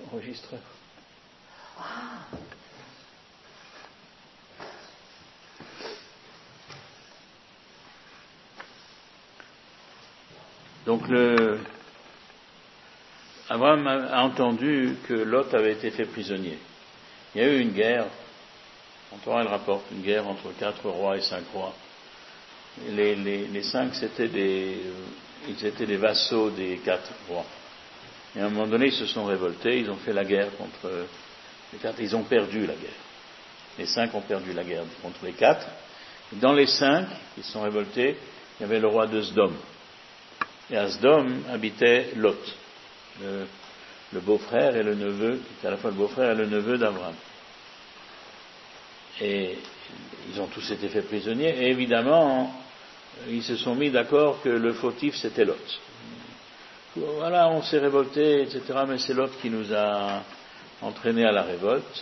enregistreur. Donc Abraham a entendu que Lot avait été fait prisonnier. Il y a eu une guerre, en Torah elle rapporte, une guerre entre 4 rois et 5 rois. Les 5 ils étaient des vassaux des 4 rois. Et à un moment donné ils se sont révoltés, ils ont fait la guerre contre les 4, ils ont perdu la guerre. Les 5 ont perdu la guerre contre les 4. Et dans les 5 qui se sont révoltés, il y avait le roi de Sdom. Et à Sdom habitait Lot, le beau-frère et le neveu, qui était à la fois le beau-frère et le neveu d'Abraham. Et ils ont tous été faits prisonniers, et évidemment, ils se sont mis d'accord que le fautif c'était Lot. Voilà, on s'est révolté, etc., mais c'est Lot qui nous a entraînés à la révolte.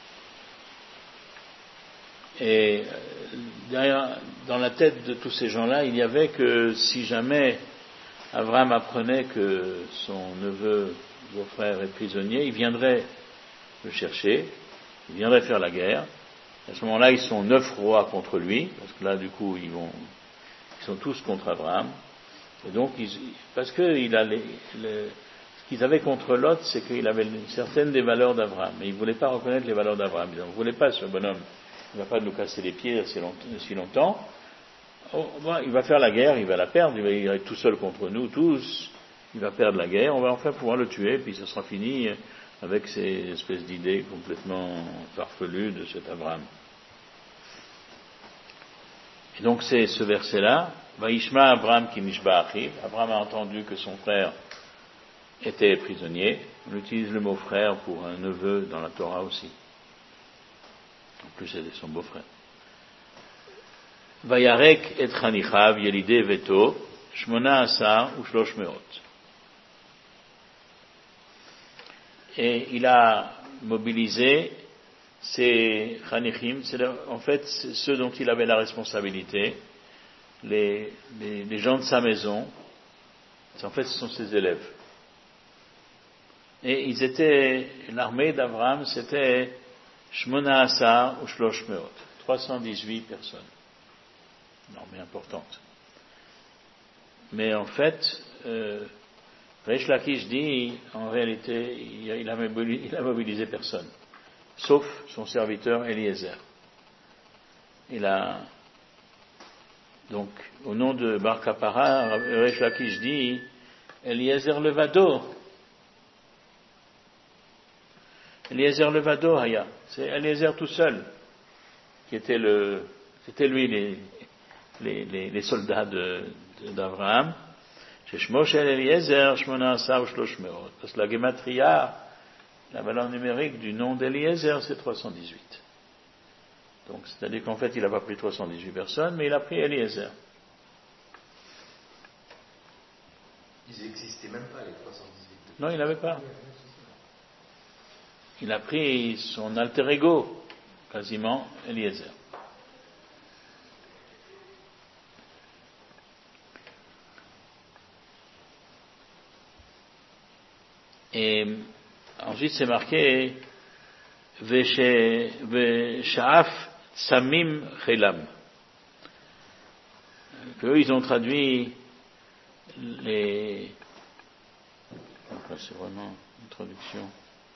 Et derrière, dans la tête de tous ces gens-là, il y avait que si jamais Abraham apprenait que son neveu, beau-frère, est prisonnier, il viendrait le chercher, il viendrait faire la guerre. À ce moment-là, ils sont 9 rois contre lui, parce que là, du coup, ils sont tous contre Abraham. Et donc, parce que ce qu'ils avaient contre Lot, c'est qu'il avait certaines des valeurs d'Abraham, mais ils ne voulaient pas reconnaître les valeurs d'Abraham. Ils ne voulaient pas, ce bonhomme, il ne va pas nous casser les pieds si longtemps. Il va faire la guerre, il va la perdre, il va être tout seul contre nous tous, il va perdre la guerre, on va enfin pouvoir le tuer, puis ça sera fini avec ces espèces d'idées complètement farfelues de cet Abraham. Et donc c'est ce verset-là, Vaishma Abraham ki nishba achiv, Abraham a entendu que son frère était prisonnier, on utilise le mot frère pour un neveu dans la Torah aussi. En plus c'était son beau-frère. Vayarek et chanichav yelide veto, shmona asar ou shlosh meot. Et il a mobilisé ces chanichim, c'est en fait ceux dont il avait la responsabilité, les gens de sa maison, en fait ce sont ses élèves. Et ils étaient, l'armée d'Abraham c'était shmona asar ou shlosh meot, 318 personnes. Une armée importante. Mais en fait, Reish Lakish dit, en réalité, il a mobilisé personne, sauf son serviteur Eliezer. Donc, au nom de Bar Kapara, Reish Lakish dit, Eliezer Levado. Eliezer Levado, Haya. C'est Eliezer tout seul, c'était lui les soldats d'Abraham. Sheshmo shel Eliezer, shmona asar u'shlosh meot. Parce que la gematria, la valeur numérique du nom d'Eliezer, c'est 318. Donc, c'est-à-dire qu'en fait, il n'a pas pris 318 personnes, mais il a pris Eliezer. Ils n'existaient même pas, les 318. Non, il n'avait pas. Il a pris son alter ego, quasiment, Eliezer. Et ensuite c'est marqué Vesha'af Samim Chelam. Eux ils ont traduit donc là c'est vraiment une traduction.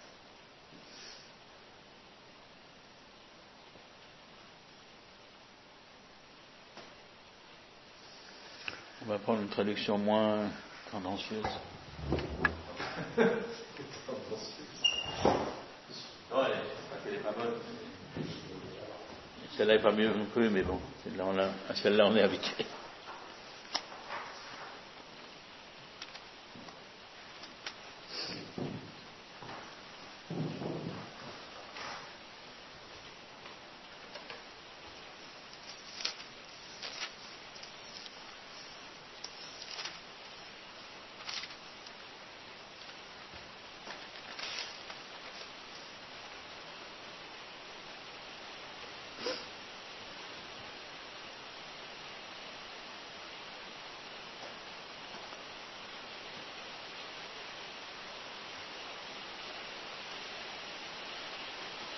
On va prendre une traduction moins tendancieuse. Non, elle est pas bonne. Celle-là est pas mieux non plus, mais bon, à celle-là on est habitué.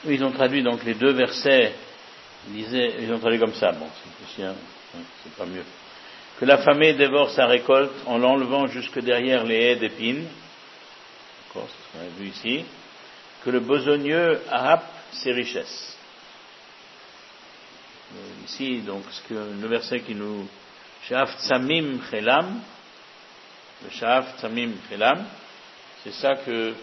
Ils ont traduit donc les deux versets, ils ont traduit comme ça, bon, c'est pas mieux. Que l'affamé dévore sa récolte en l'enlevant jusque derrière les haies d'épines, d'accord, c'est ce qu'on a vu ici. Que le besogneux happe ses richesses. Ici, donc, le verset qui nous, Sha'af Tsamim Chelam, le Sha'af Tsamim Chelam, c'est ça que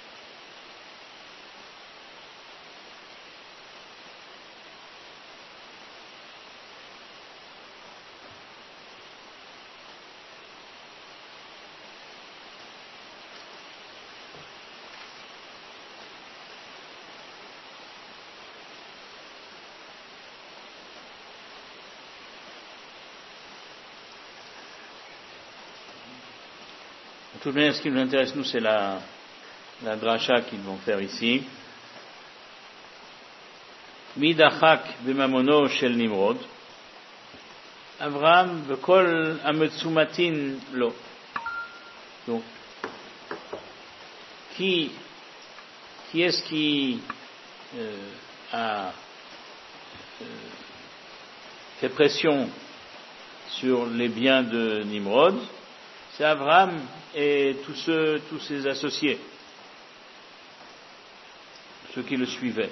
tout de même, ce qui nous intéresse, nous, c'est la dracha qu'ils vont faire ici. Midachak b'mamono shel Nimrod. Avraham v'kol ametzumatin lo. Donc, qui est-ce qui a fait pression sur les biens de Nimrod? C'est Abraham et tous ses associés, ceux qui le suivaient.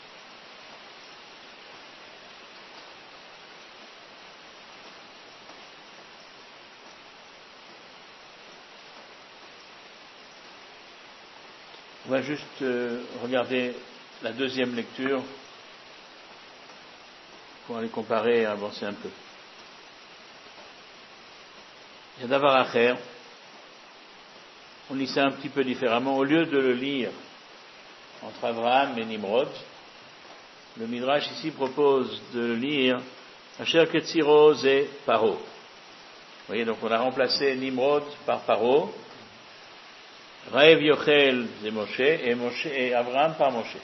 On va juste regarder la deuxième lecture pour aller comparer et avancer un peu. Il y a Davar Acher, on lit ça un petit peu différemment. Au lieu de le lire entre Abraham et Nimrod, le Midrash ici propose de le lire Asher Ketziro et Paro. Vous voyez, donc on a remplacé Nimrod par Paro, Raev Yochel et Moshe, et Abraham par Moshe.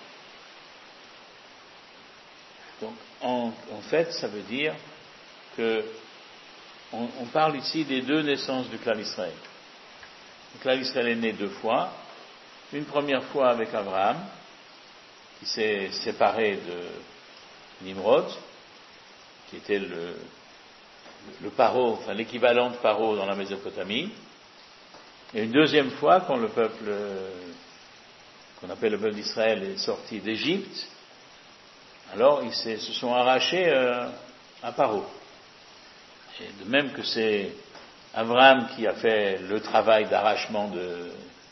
Donc en fait, ça veut dire que on parle ici des deux naissances du clan Israël. Le clan Israël est né deux fois. Une première fois avec Abraham, qui s'est séparé de Nimrod, qui était le Paro, enfin l'équivalent de Paro dans la Mésopotamie. Et une deuxième fois, quand le peuple, qu'on appelle le peuple d'Israël, est sorti d'Égypte, alors ils se sont arrachés à Paro. Et de même que c'est Abraham qui a fait le travail d'arrachement de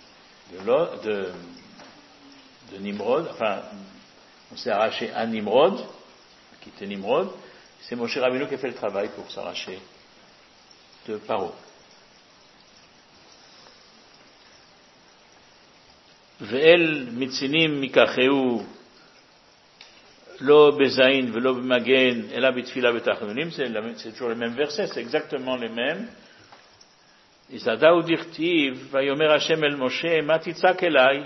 Nimrod, enfin, on s'est arraché à Nimrod, qui était Nimrod, c'est Moshe Rabbeinu qui a fait le travail pour s'arracher de Paro. Ve'el mitzinim mikacheu lo bezaïn velo b'magen ela b'tfila b'tachanunim, c'est toujours les mêmes versets, c'est exactement les mêmes. Isadaou dirtiv vayomer Hashem el Moshe ma titzak elai,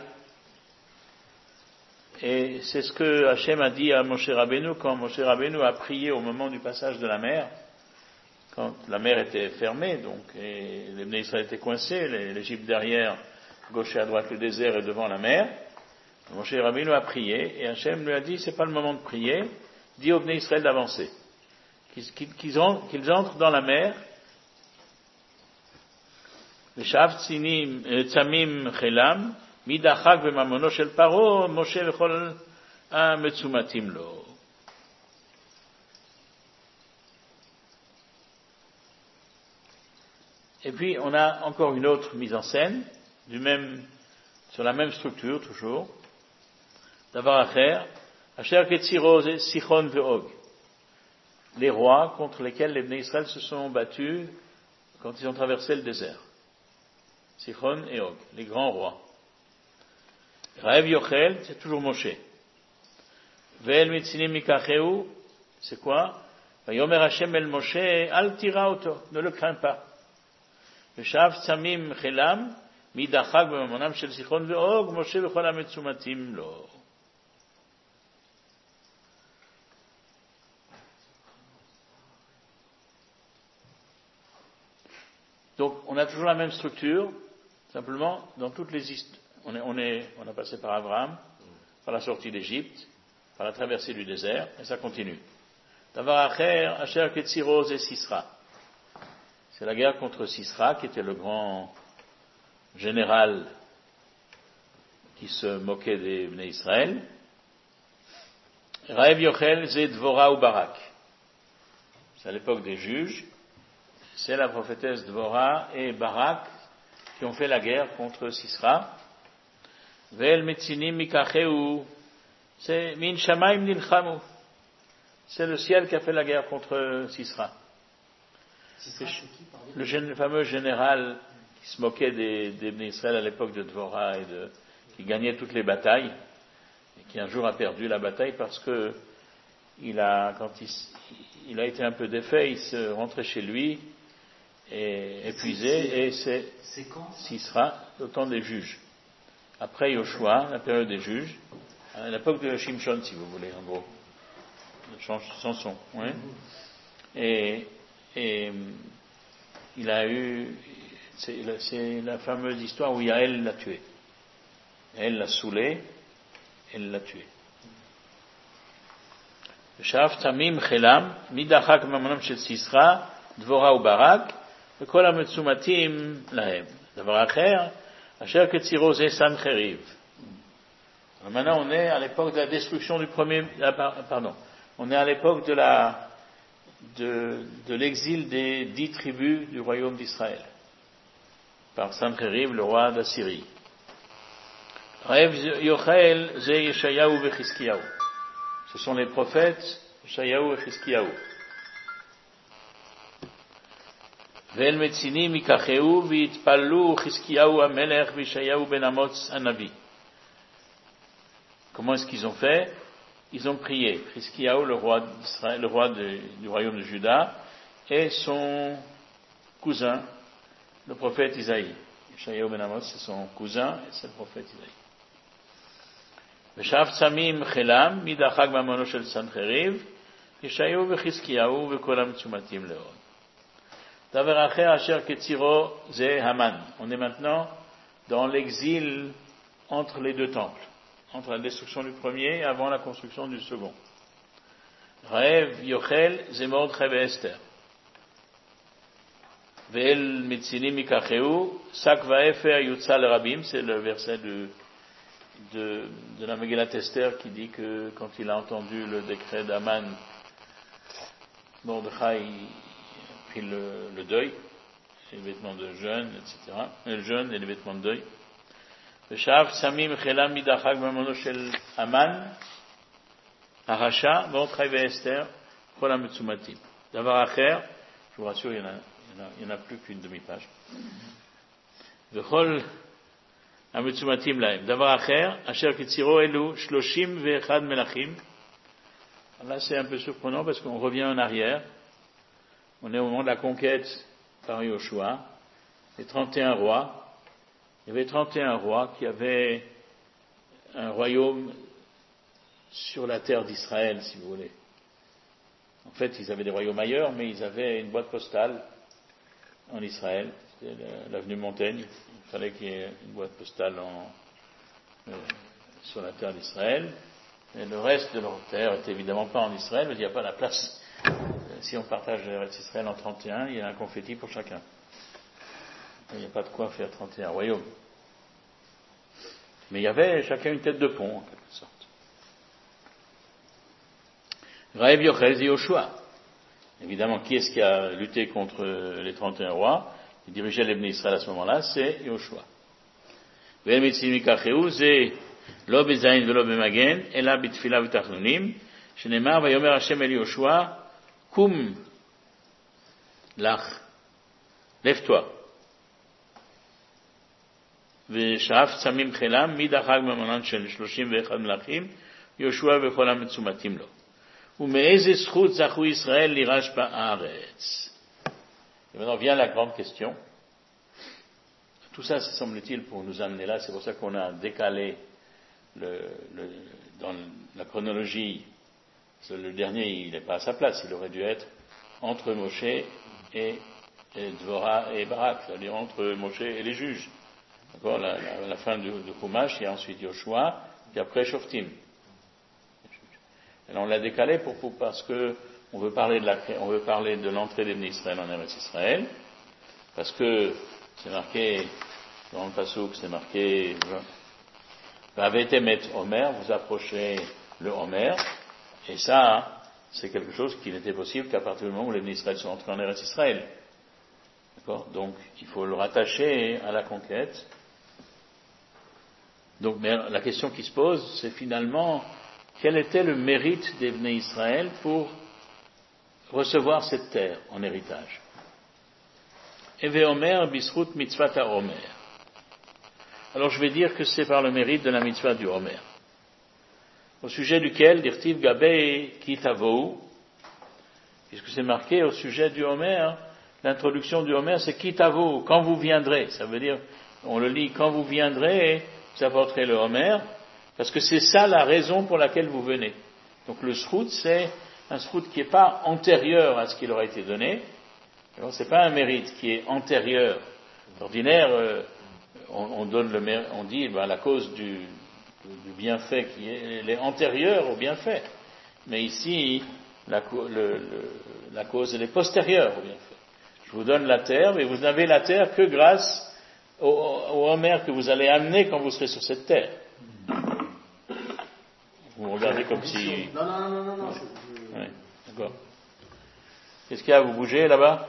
et c'est ce que Hashem a dit à Moshe Rabbeinu quand Moshe Rabbeinu a prié au moment du passage de la mer, quand la mer était fermée, donc et les Bnei Israël étaient coincés, l'Égypte derrière, gauche et à droite le désert et devant la mer. Moshe Rabbeinu a prié et Hachem lui a dit c'est pas le moment de prier, dis aux Bnei Israël d'avancer, qu'ils entrent dans la mer. V'sha'af tsamim chelam midachak v'mamono shel Paro Moshe v'chol ametzumatim lo. Et puis on a encore une autre mise en scène sur la même structure toujours. Davar Acher, Asher Ketziro Sichon ve'Og, les rois contre lesquels les Bnei Israël se sont battus quand ils ont traversé le désert. Sichon et Og, les grands rois. Raev Yochel, c'est toujours Moshe. Ve'el mitzinim mikacheu, c'est quoi? Vayomer Hashem el Moshe, al tira oto, ne le crains pas. V'sha'af tsamim chelam, midachak b'mamonam shel Sichon ve'Og, Moshe v'chol ametzumatim lo. Donc, on a toujours la même structure, simplement, dans toutes les histoires. On a passé par Abraham, par la sortie d'Égypte, par la traversée du désert, et ça continue. Davar Acher, Asher Ketziro et Sisra. C'est la guerre contre Sisra, qui était le grand général qui se moquait des Bnei Israël. Raev Yochel, Zé Dvora ou Barak. C'est à l'époque des juges. C'est la prophétesse Dvora et Barak qui ont fait la guerre contre Sisra. Ve'el Metzinim Mikacheu. C'est Min Shamaim Nilchamu. C'est le ciel qui a fait la guerre contre Sisra. Le fameux général qui se moquait des Bnei Israël à l'époque de Dvora et qui gagnait toutes les batailles, et qui un jour a perdu la bataille parce que quand il a été un peu défait, il se rentrait chez lui et épuisé, et c'est Sisra, au temps des juges. Après Yoshua, la période des juges, à l'époque de Shimshon, si vous voulez, en gros. Samson, oui. Et il a eu, c'est la fameuse histoire où Yael l'a tué. Elle l'a saoulé, elle l'a tué. Shaf Tamim Chelam, Midachak Mamanam Shel Sisra, Dvora ou Barak, וכל המצומתים להם. דבר אחר, אשר כצירו זה סנחריב. Maintenant, on est à l'époque de la destruction du premier, on est à l'époque de l'exil des 10 tribus du royaume d'Israël, par Sancheriv, le roi d'Assyrie. Raev Yochel, ze Yeshayahu et Chizkiyahu. Ce sont les prophètes Yeshayahu et Chizkiyahu. Ve'el metzini mikacheu v'itpallu Chizkiyahu hamelech v'Yeshayahu ben Amoz hanavi. Comment est-ce qu'ils ont fait? Ils ont prié. Chizkiyahu, le roi d'Israël, le roi du royaume de Juda, et son cousin, le prophète Isaïe. Yeshayahu ben Amoz, c'est son cousin, et c'est le prophète Isaïe. ושאף צמים חילם מדחק ממנו של סנחריב ישעיהו וחזקיהו וכל המצומתים לאון. דבר אחר אשר כצירו זה המן. On est maintenant dans l'exil entre les deux temples, entre la destruction du premier et avant la construction du second. רעב יוכל זה מרדכי ואסתר. ואל מצינים ייקחהו שק ואפר יוצא לרבים, c'est le verset de la Megillat Esther qui dit que quand il a entendu le décret d'Aman, Mordechai a pris le deuil, les vêtements de jeûne, etc. Le jeûne et les vêtements de deuil. ושאף שמים חילם מדחק ממנו של המן, הרשע, מרדכי ואסתר, כל המצומתים. דבר אחר, je vous rassure, il n'y en a plus qu'une demi-page. וכל המצומתים להם. דבר אחר, אשר כצירו אלו 31 מלכים. Là, c'est un peu surprenant parce qu'on revient en arrière. On est au moment de la conquête par Yoshua. Les 31 rois. Il y avait 31 rois qui avaient un royaume sur la terre d'Israël, si vous voulez. En fait, ils avaient des royaumes ailleurs, mais ils avaient une boîte postale en Israël. C'était l'avenue Montaigne. Il fallait qu'il y ait une boîte postale sur la terre d'Israël. Et le reste de leur terre est évidemment pas en Israël, mais il n'y a pas la place. Si on partage le reste d'Israël en 31, il y a un confetti pour chacun. Il n'y a pas de quoi faire 31 royaumes. Mais il y avait chacun une tête de pont, en quelque sorte. Raev Yochel et Yoshua. Évidemment, qui est-ce qui a lutté contre les 31 rois? Qui dirigeait les Bnei Israël à ce moment-là, c'est Yoshua. ואין מצרים ייקחהו זה לא בזין ולא במגן, אלא בתפילה ותחנונים, שנאמר ויאמר השם אל יהושע, קום לך, lève-toi. ושאף צמים חילם מדחק ממונן של 31 מלכים, יהושע וכל המצומתים לו. ומאיזה זכות זכו ישראל לירש בארץ? Et maintenant vient la grande question. Tout ça, semble-t-il, pour nous amener là, c'est pour ça qu'on a décalé dans la chronologie. Le dernier, il n'est pas à sa place, il aurait dû être entre Moshe et Dvora et Barak, c'est-à-dire entre Moshe et les juges. D'accord, la fin du Chumash, il y a ensuite Yoshua, puis après Shoftim. Alors on l'a décalé parce que on veut parler de l'entrée des Israël en Eretz Israël, parce que c'est marqué dans le Passouk, c'est marqué Vavetemet Omer, vous approchez le Omer, et ça, c'est quelque chose qui n'était possible qu'à partir du moment où les Israël sont entrés en Eretz Israël. D'accord ? Donc, il faut le rattacher à la conquête. Donc, mais la question qui se pose, c'est finalement, quel était le mérite des Bnei Israël pour recevoir cette terre en héritage? Eve Omer bisrut mitzvata Omer. Alors je vais dire que c'est par le mérite de la mitzvah du Omer, au sujet duquel dirtiv gabei kitavou, puisque c'est marqué au sujet du Omer, l'introduction du Omer c'est kitavou, quand vous viendrez, ça veut dire, on le lit, quand vous viendrez, vous apporterez le Omer, parce que c'est ça la raison pour laquelle vous venez. Donc le srout, c'est un srout qui n'est pas antérieur à ce qui leur a été donné, c'est pas un mérite qui est antérieur. D'ordinaire, on dit la cause du bienfait elle est antérieure au bienfait. Mais ici, la cause elle est postérieure au bienfait. Je vous donne la terre, mais vous n'avez la terre que grâce au Omer que vous allez amener quand vous serez sur cette terre. Vous me regardez comme si... Non. Oui, d'accord. Qu'est-ce qu'il y a? Vous bougez là-bas?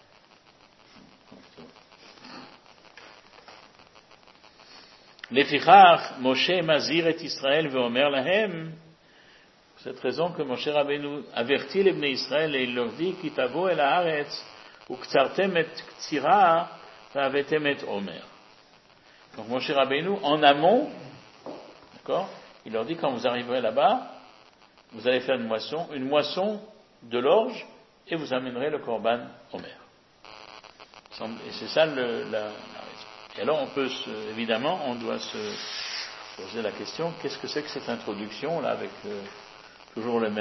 Lefichach, Moshe mazir et Israël veomer lahem. Pour cette raison que Moshe Rabbeinu avertit les Bnei Israël et il leur dit Kitavo el haaretz uktsartem et ktsira ve'avetem et omer. Donc Moshe Rabbeinu en amont, d'accord, il leur dit quand vous arriverez là-bas, vous allez faire une moisson de l'orge et vous amènerez le korban omer. Et c'est ça la raison. Et alors évidemment, on doit se poser la question, qu'est-ce que c'est que cette introduction là avec toujours la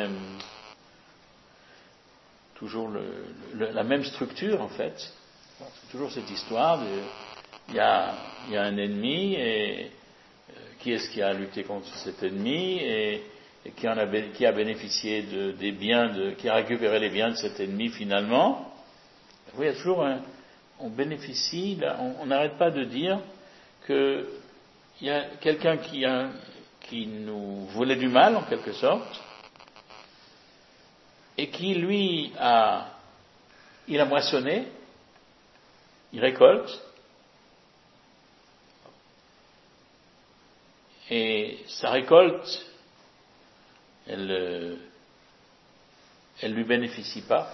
même structure en fait. C'est toujours cette histoire il y a un ennemi et qui est-ce qui a lutté contre cet ennemi et qui a bénéficié des biens qui a récupéré les biens de cet ennemi finalement. Oui, il y a toujours on bénéficie, on n'arrête pas de dire qu'il y a quelqu'un qui nous voulait du mal, en quelque sorte, et qui, lui, il a moissonné, il récolte, et sa récolte, elle lui bénéficie pas.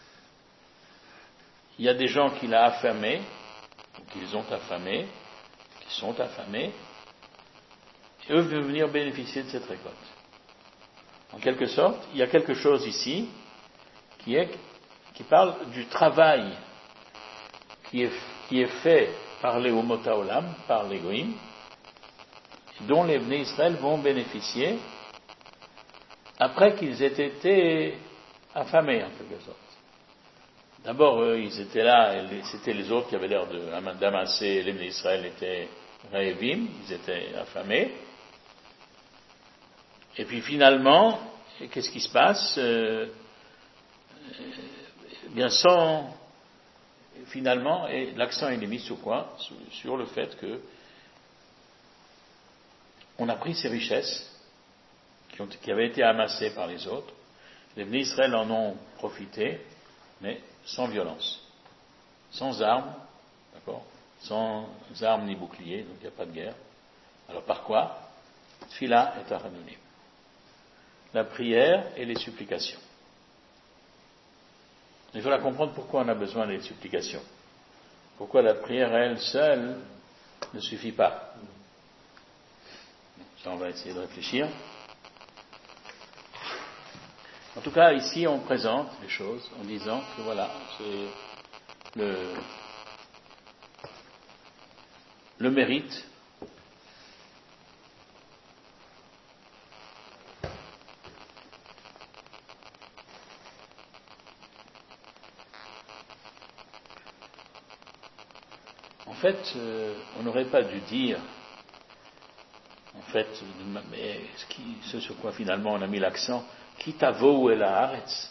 Il y a des gens qui l'ont affamé, ou qu'ils ont affamé, qui sont affamés, et eux veulent venir bénéficier de cette récolte. En quelque sorte, il y a quelque chose ici qui parle du travail qui est fait par les Umot Haolam, par les Goïm, dont les Bnei Israël vont bénéficier après qu'ils aient été affamés, en quelque sorte. D'abord, ils étaient là, et c'était les autres qui avaient l'air d'amasser, les Bnei Israël étaient Raevim, ils étaient affamés. Et puis finalement, qu'est-ce qui se passe? Finalement, et l'accent est mis sur quoi? Sur le fait que on a pris ces richesses qui avaient été amassées par les autres. Les Bnei Israël en ont profité, mais sans violence, sans armes, d'accord, sans armes ni boucliers, donc il n'y a pas de guerre. Alors par quoi? Tfila et Taranunim. La prière et les supplications. Il faut la comprendre pourquoi on a besoin des supplications. Pourquoi la prière à elle seule ne suffit pas. Ça, on va essayer de réfléchir. En tout cas, ici, on présente les choses en disant que voilà, c'est le mérite en fait, on n'aurait pas dû dire, en fait, ce sur quoi finalement on a mis l'accent, Kitavo el haaretz.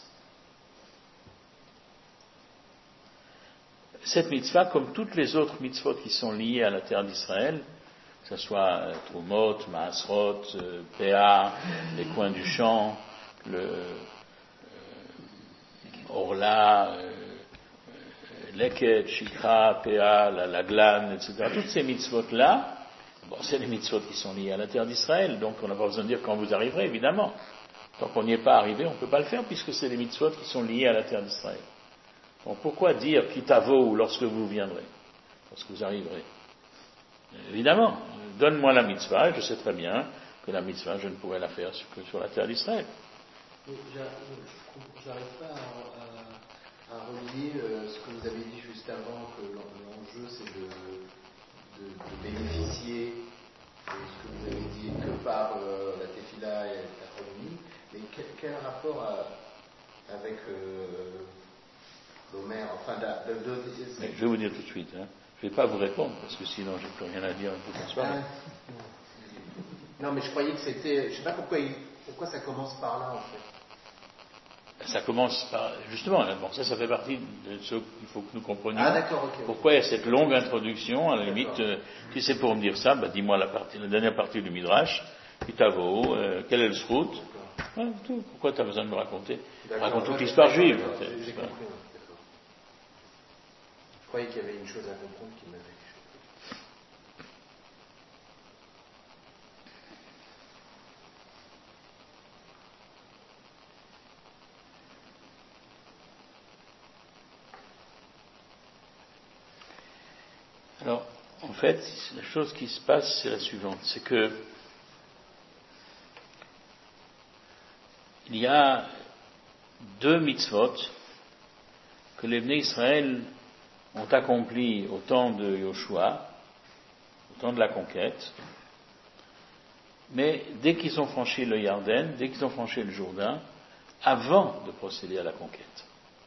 Cette mitzvah, comme toutes les autres mitzvot qui sont liées à la terre d'Israël, que ce soit Trumot, Maasrot, Péa, les coins du champ, le Orla, Leket, Shikra, Péa, la glane, etc. Toutes ces mitzvot-là, c'est les mitzvot qui sont liées à la terre d'Israël, donc on n'a pas besoin de dire quand vous arriverez, évidemment. Tant qu'on n'y est pas arrivé, on ne peut pas le faire puisque c'est les mitzvot qui sont liées à la terre d'Israël. Donc pourquoi dire Kitavo lorsque vous viendrez, lorsque vous arriverez? Évidemment, donne-moi la mitzvah, et je sais très bien que la mitzvah, je ne pourrai la faire que sur la terre d'Israël. J'arrive pas à relier ce que vous avez dit juste avant, que l'enjeu c'est de bénéficier de ce que vous avez dit que par la tefila et la harmonie, mais quel rapport avec l'Omer, enfin mais je vais vous dire tout de suite, je ne vais pas vous répondre parce que sinon j'ai plus rien à dire toute la soirée. Non, mais je croyais que c'était, je sais pas pourquoi ça commence par là en fait. Ça commence par, justement, bon, ça fait partie de ce qu'il faut que nous comprenions. Ah d'accord, ok. Pourquoi il y a cette longue introduction, à la limite, si c'est pour me dire ça, dis-moi la dernière partie du Midrash, Kitavo, quel est le srout, tout. Pourquoi tu as besoin de me raconter? Raconte toute l'histoire juive. J'ai compris, d'accord. Je croyais qu'il y avait une chose à comprendre qui m'avait... Alors, en fait, la chose qui se passe, c'est la suivante, c'est que il y a deux mitzvot que les Bnei Israël ont accompli au temps de Yoshua, au temps de la conquête, mais dès qu'ils ont franchi le Yarden, dès qu'ils ont franchi le Jourdain, avant de procéder à la conquête.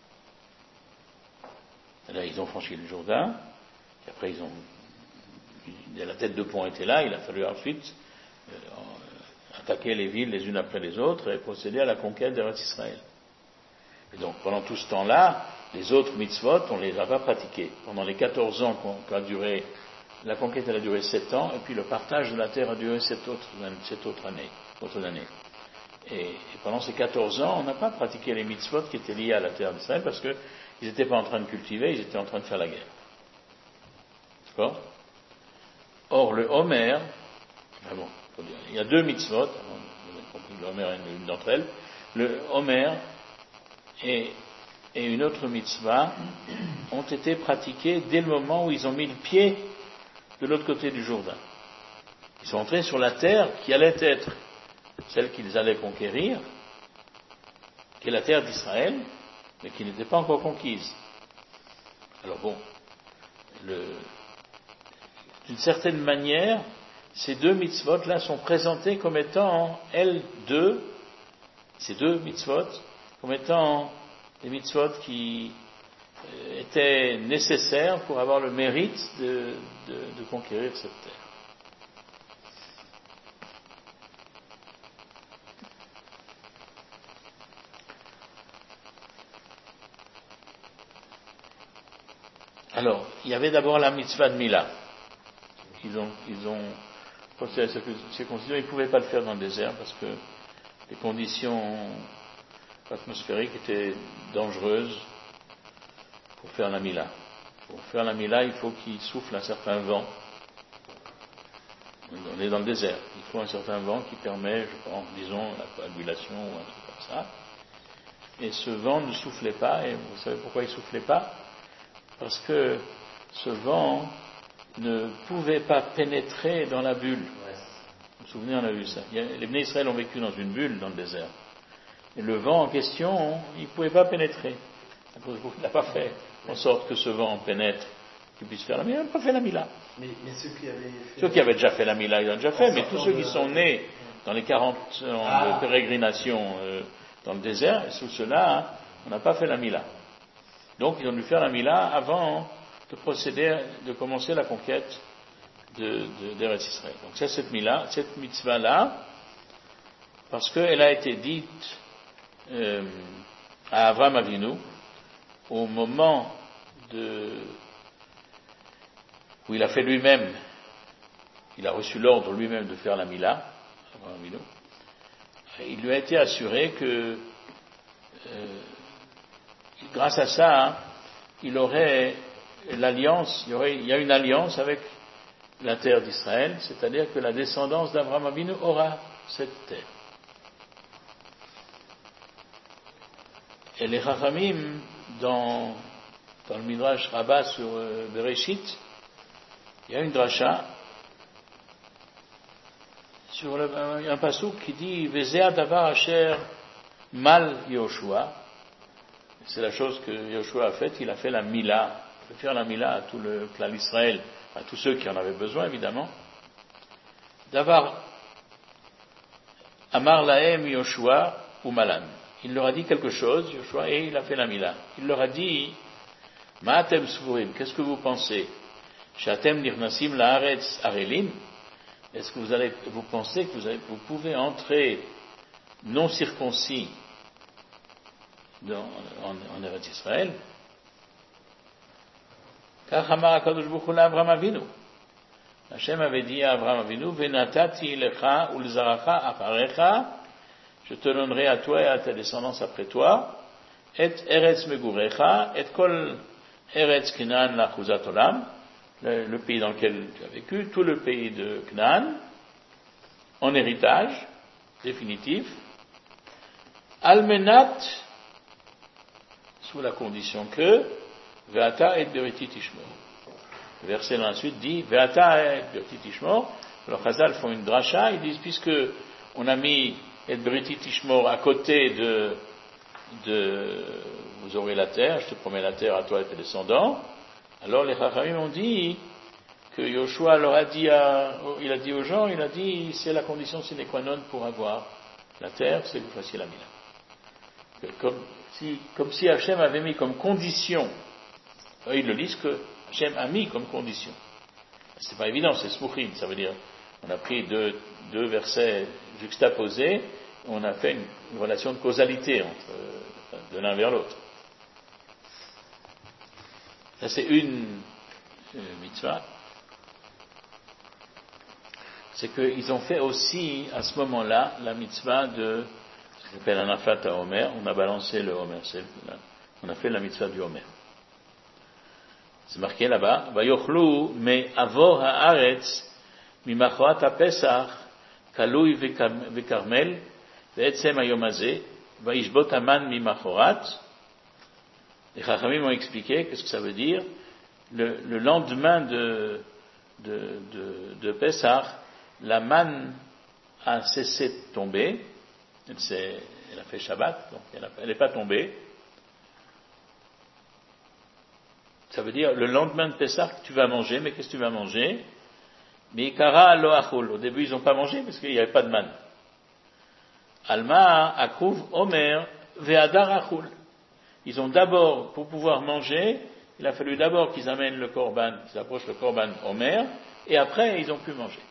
Alors, ils ont franchi le Jourdain, et après la tête de pont était là, il a fallu ensuite attaquer les villes les unes après les autres et procéder à la conquête d'Eretz Israël. Et donc, pendant tout ce temps-là, les autres mitzvot, on ne les a pas pratiqués. Pendant les 14 ans qu'a duré, la conquête, elle a duré 7 ans, et puis le partage de la terre a duré 7 autres années. Et pendant ces 14 ans, on n'a pas pratiqué les mitzvot qui étaient liés à la terre d'Israël parce qu'ils n'étaient pas en train de cultiver, ils étaient en train de faire la guerre. D'accord? Or, le Homer, il y a deux mitzvot, vous avez compris que le Homer est une d'entre elles, le Homer et une autre mitzvah ont été pratiqués dès le moment où ils ont mis le pied de l'autre côté du Jourdain. Ils sont entrés sur la terre qui allait être celle qu'ils allaient conquérir, qui est la terre d'Israël, mais qui n'était pas encore conquise. Alors bon, d'une certaine manière, ces deux mitzvot-là sont présentés comme étant, ces deux mitzvot, comme étant des mitzvot qui étaient nécessaires pour avoir le mérite de conquérir cette terre. Alors, il y avait d'abord la mitzvah de Mila. Ils ont procédé à cette circoncision, ils ne pouvaient pas le faire dans le désert parce que les conditions atmosphériques étaient dangereuses pour faire la Mila. Pour faire la Mila, il faut qu'il souffle un certain vent. On est dans le désert. Il faut un certain vent qui permet, disons, la coagulation ou un truc comme ça. Et ce vent ne soufflait pas. Et vous savez pourquoi il ne soufflait pas? Parce que ce vent ne pouvait pas pénétrer dans la bulle. Vous vous souvenez, on a vu ça. Les Bnei Israël ont vécu dans une bulle dans le désert. Et le vent en question, il ne pouvait pas pénétrer. Il n'a pas fait en sorte que ce vent pénètre, qu'il puisse faire la Mila. Il n'a pas fait la Mila. Mais ceux qui avaient déjà fait la Mila, ils l'ont déjà fait. Mais tous ceux qui sont nés dans les 40 ans de pérégrination dans le désert, sous cela, on n'a pas fait la Mila. Donc ils ont dû faire la Mila avant de commencer la conquête d'Eretz Israël. Donc c'est cette mitzvah-là, parce qu'elle a été dite à Avraham Avinu au moment où il a fait lui-même, il a reçu l'ordre lui-même de faire la Mila, Avraham Avinu. Il lui a été assuré que grâce à ça, il aurait l'alliance, il y a une alliance avec la terre d'Israël, c'est-à-dire que la descendance d'Avraham Avinu aura cette terre. Et les Chachamim, dans le Midrash Rabbah sur Bereshit, il y a une dracha sur un passouk qui dit Vezeh davar asher mal Yoshua. C'est la chose que Yoshua a faite, il a fait la Mila, il a fait faire la Mila à tout le clan d'Israël, à tous ceux qui en avaient besoin évidemment. Davar Amar Lahem Yoshua ou Malan. Il leur a dit quelque chose, Yoshua, et il a fait la Mila. Il leur a dit Ma'atem Svurim, qu'est-ce que vous pensez? Shatem Nirnasim Laaretz Arelim. Est-ce que vous pensez que vous pouvez entrer non circoncis en Eretz Israël? Car Hamar HaKadosh Baruch Hu Avraham Avinu. Hashem avait dit à Avraham Avinu, Venatati lecha ulzaracha acharecha, je te donnerai à toi et à ta descendance après toi, et Eretz Megurecha, et kol Eretz Canaan lachuzat olam, le pays dans lequel tu as vécu, tout le pays de Canaan, en héritage définitif, almenat, sous la condition que, ve'ata et beriti tishmor. Le verset dans la suite dit, ve'ata et beriti tishmor. Alors Chazal font une dracha, ils disent, puisque on a mis et beriti tishmor à côté de vous aurez la terre, je te promets la terre à toi et tes descendants. Alors les Chachamim ont dit que Yoshua leur a dit il a dit aux gens, il a dit c'est la condition sine qua non pour avoir la terre, c'est que vous fassiez la Mila. Comme si Hachem avait mis comme condition, ils le disent que Hachem a mis comme condition. C'est pas évident, c'est smuchim, ça veut dire on a pris deux versets juxtaposés, on a fait une relation de causalité de l'un vers l'autre. Ça c'est une mitzvah. C'est qu'ils ont fait aussi, à ce moment-là, la mitzvah de ce qu'on appelle un afat à Homer. On a balancé le Homer. On a fait la mitzvah du Homer. C'est marqué là-bas. Vayochlu me avor haaretz mimachorat hapesach kalui vekarmel ve'etzem hayom hazeh vaishbot haman mimachorat. Les Chachamim ont expliqué qu'est-ce que ça veut dire. Le lendemain de Pessah, la manne a cessé de tomber. Elle a fait Shabbat, donc elle n'est pas tombée. Ça veut dire le lendemain de Pessah, tu vas manger, mais qu'est-ce que tu vas manger? Mikara lo achol. Au début, ils n'ont pas mangé parce qu'il n'y avait pas de manne. Alma akruv omer ve'adar achol. Ils ont d'abord, pour pouvoir manger, il a fallu d'abord qu'ils amènent le korban, qu'ils approchent le korban Omer, et après ils ont pu manger.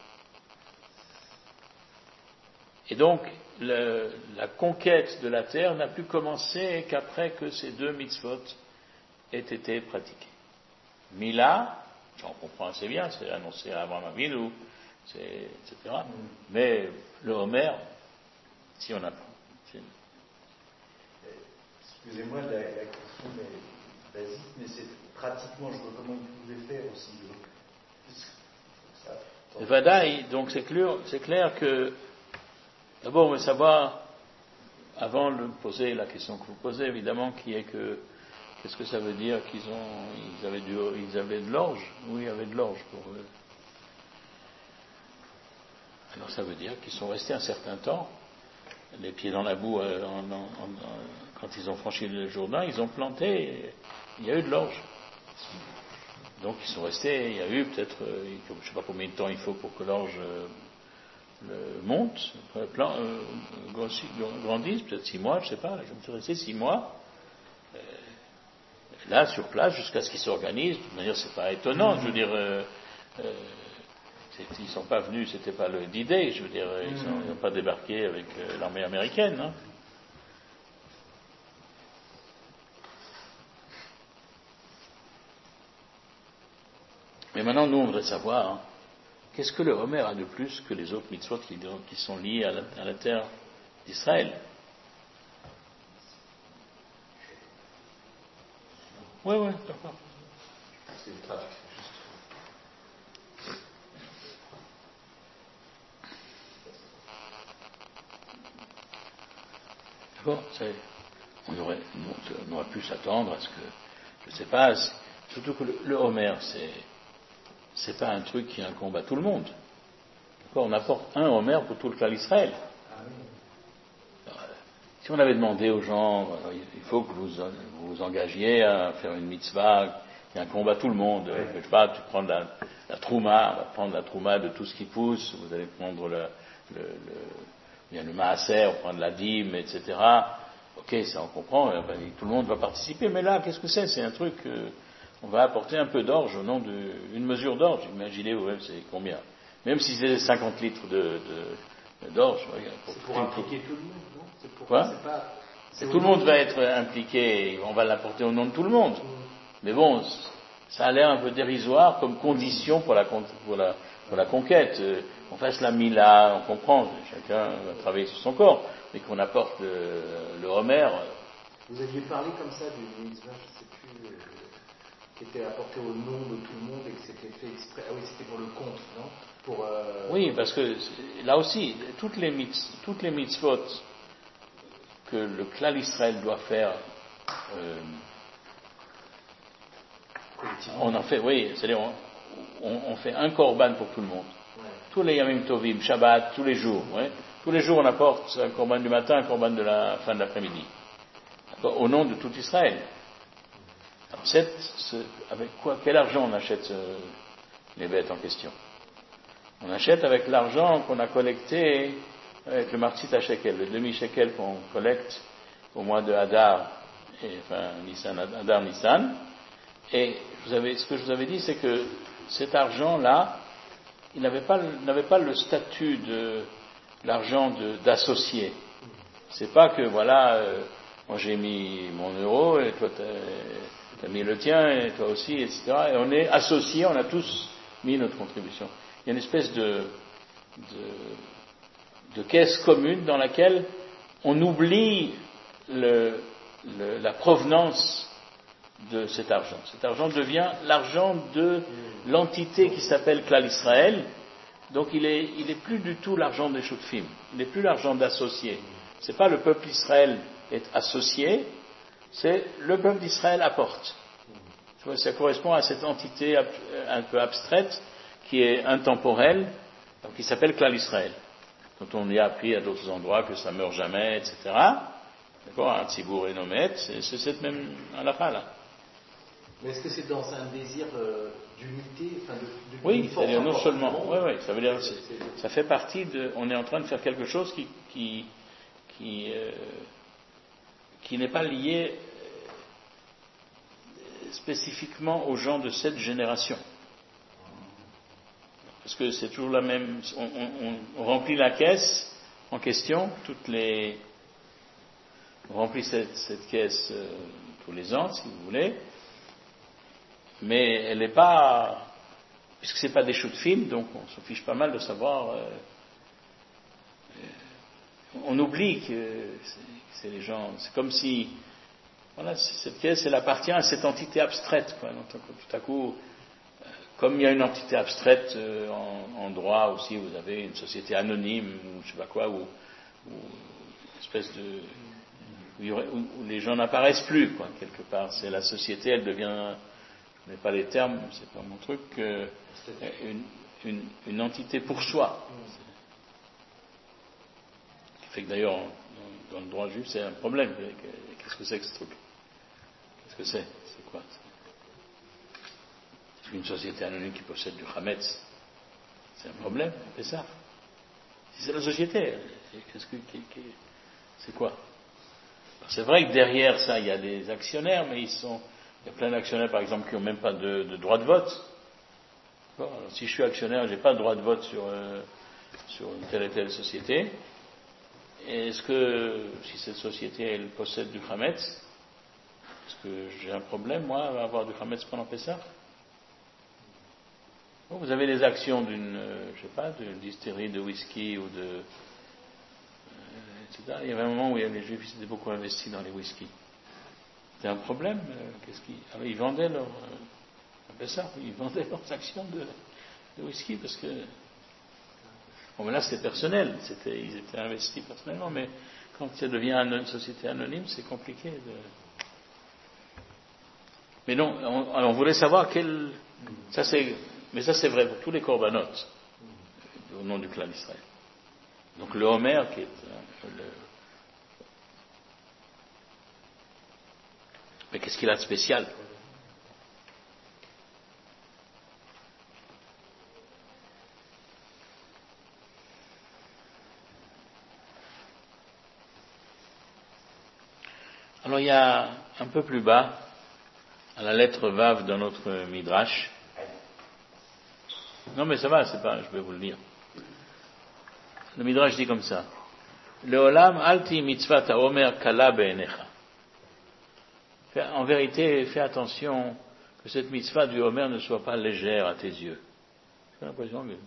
Et donc, la conquête de la terre n'a pu commencer qu'après que ces deux mitzvot aient été pratiqués. Mila, on comprend assez bien, c'est annoncé à Avraham Avinu, etc. Mais le Omer, si on apprend. Excusez-moi la question basique, mais c'est pratiquement, je vois comment ils pouvaient faire aussi. Le Vadaï, donc c'est clair que, d'abord on veut savoir, avant de poser la question que vous posez, évidemment, qui est que, qu'est-ce que ça veut dire ils avaient de l'orge? Oui, il y avait de l'orge pour eux. Alors ça veut dire qu'ils sont restés un certain temps, les pieds dans la boue, quand ils ont franchi le Jourdain, ils ont planté, il y a eu de l'orge. Donc ils sont restés, il y a eu peut-être, je ne sais pas combien de temps il faut pour que l'orge monte, grandisse, peut-être 6 mois, je ne sais pas, je me suis resté 6 mois, là sur place, jusqu'à ce qu'ils s'organisent. De toute manière, c'est pas étonnant, je veux dire, Ils ne sont pas venus, c'était pas le D-Day, je veux dire, ils n'ont pas débarqué avec l'armée américaine. Hein. Mais maintenant, nous, on voudrait savoir, hein, qu'est-ce que le Homer a de plus que les autres mitzvot qui sont liés à la terre d'Israël? Oui, d'accord. C'est une traduction. D'accord, on aurait pu s'attendre à ce que, je ne sais pas, surtout que le Homer, c'est pas un truc qui incombe à tout le monde. D'accord, on apporte un Homer pour tout le clan d'Israël. Si on avait demandé aux gens, il faut que vous vous engagiez à faire une mitzvah qui incombe à tout le monde, je sais pas, tu prends la trouma, on va prendre la trouma de tout ce qui pousse, vous allez prendre le maaser, on prend la dîme, etc. Ok, ça on comprend, tout le monde va participer, mais là, qu'est-ce que c'est? C'est un truc, on va apporter un peu d'orge au nom d'une mesure d'orge, imaginez vous-même c'est combien. Même si c'est 50 litres d'orge. C'est pour impliquer tout le monde, non? C'est pour, quoi? Tout le monde va être impliqué, on va l'apporter au nom de tout le monde. Mais bon, ça a l'air un peu dérisoire comme condition pour la conquête. On fasse la mila, on comprend, chacun va travailler sur son corps, mais qu'on apporte le Homer. Vous aviez parlé comme ça d'une mitzvah, je ne sais plus, qui était apportée au nom de tout le monde et que c'était fait exprès. Ah oui, c'était pour le compte, non? Oui, parce que là aussi, toutes les mitzvot que le clan Israël doit faire, on en fait, oui, c'est-à-dire on fait un korban pour tout le monde. Ouais. Tous les Yamim Tovim, Shabbat, tous les jours. Ouais. Tous les jours on apporte un korban du matin, un korban de la fin de l'après-midi. Au nom de tout Israël. Alors, avec quoi, quel argent on achète les bêtes en question? On achète avec l'argent qu'on a collecté avec le martit à shekel, le demi-shekel qu'on collecte au mois de Hadar, Hadar Nissan. Et ce que je vous avais dit, c'est que cet argent-là, il n'avait pas le statut de l'argent d'associé. C'est pas que voilà, moi j'ai mis mon euro et toi t'as mis le tien et toi aussi, etc. Et on est associés, on a tous mis notre contribution. Il y a une espèce de caisse commune dans laquelle on oublie la provenance de cet argent. Cet argent devient l'argent de l'entité qui s'appelle Klal Israël. Donc il est plus du tout l'argent des Shutfim. Il n'est plus l'argent d'associés. C'est pas le peuple d'Israël est associé, c'est le peuple d'Israël apporte. Ça correspond à cette entité un peu abstraite qui est intemporelle, qui s'appelle Klal Israël, dont on y a appris à d'autres endroits que ça meurt jamais, etc. D'accord, un tzibour et nomet, c'est cette même halakha là. Mais est-ce que c'est dans un désir d'unité, oui, c'est-à-dire non seulement, oui, ça veut dire, ça fait partie on est en train de faire quelque chose qui n'est pas lié spécifiquement aux gens de cette génération. Parce que c'est toujours la même, on remplit la caisse en question, on remplit cette caisse tous les ans, si vous voulez, mais elle n'est pas, puisque c'est pas des shutfim, donc on se fiche pas mal de savoir, on oublie que c'est les gens, c'est comme si, voilà, cette caisse, elle appartient à cette entité abstraite, quoi. Donc, tout à coup, comme il y a une entité abstraite en droit aussi, vous avez une société anonyme ou je sais pas quoi, ou une espèce de où les gens n'apparaissent plus, quoi, quelque part. C'est la société, elle devient, je ne connais pas les termes, c'est pas mon truc, une entité pour soi. Ce qui fait que d'ailleurs, dans le droit juif, c'est un problème. Qu'est-ce que c'est que ce truc? Qu'est-ce que c'est? C'est quoi? Une société anonyme qui possède du Hametz, c'est un problème, c'est ça. Si c'est la société, c'est quoi? Alors c'est vrai que derrière ça, il y a des actionnaires, mais il y a plein d'actionnaires, par exemple, qui n'ont même pas de droit de vote. D'accord ? Alors, si je suis actionnaire, je n'ai pas de droit de vote sur une telle et telle société. Est-ce que, si cette société elle possède du Hametz, est-ce que j'ai un problème, moi, à avoir du Hametz pendant Pessah ? Bon, vous avez les actions d'une distillerie de whisky ou etc. Il y avait un moment où les Juifs étaient beaucoup investis dans les whisky. C'était un problème. Alors, ils vendaient ils vendaient leurs actions de whisky parce que bon, mais là c'était personnel, ils étaient investis personnellement, mais quand ça devient une société anonyme, c'est compliqué de. Mais non, on voulait savoir mais ça c'est vrai pour tous les corbanotes au nom du clan d'Israël. Donc le Homer qui est mais qu'est-ce qu'il a de spécial ? Alors il y a un peu plus bas, à la lettre Vav dans notre Midrash. Non mais ça va, je vais vous le dire. Le Midrash dit comme ça. Leolam alti mitzvat haomer kala be'enecha. En vérité, fais attention que cette mitzvah du Homer ne soit pas légère à tes yeux. J'ai l'impression que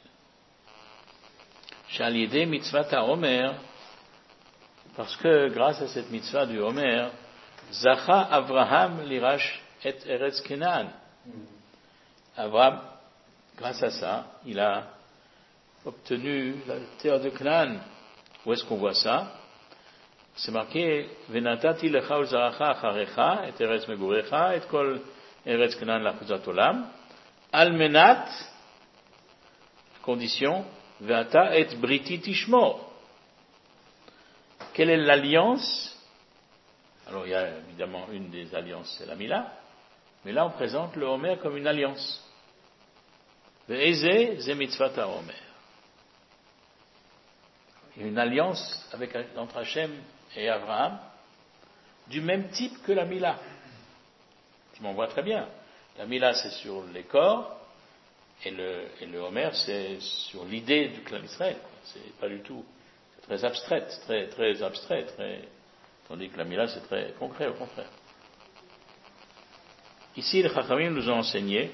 Shal yedei mitzvat haomer, parce que grâce à cette mitzvah du Homer, Zacha Avraham lirash et Eretz Kenan. Abraham, grâce à ça, il a obtenu la terre de Canaan. Où est-ce qu'on voit ça ? C'est marqué Venatati lecha ulzaracha acharecha et Eretz megurecha et kol Eretz Kenan lachuzat olam almenat, condition, veata et briti tishmor. Quelle est l'alliance ? Alors il y a évidemment une des alliances, c'est la Mila, mais là on présente le Homer comme une alliance. Ve'eze ze mitzvat ha-Homer. Il y a une alliance entre Hachem et Abraham du même type que la Mila. Tu m'en vois très bien. La Mila c'est sur les corps et le Homer c'est sur l'idée du clan d'Israël. C'est pas du tout. Très abstraite, très abstrait, tandis que la Mila c'est très concret au contraire. Ici, les Chachamim nous ont enseigné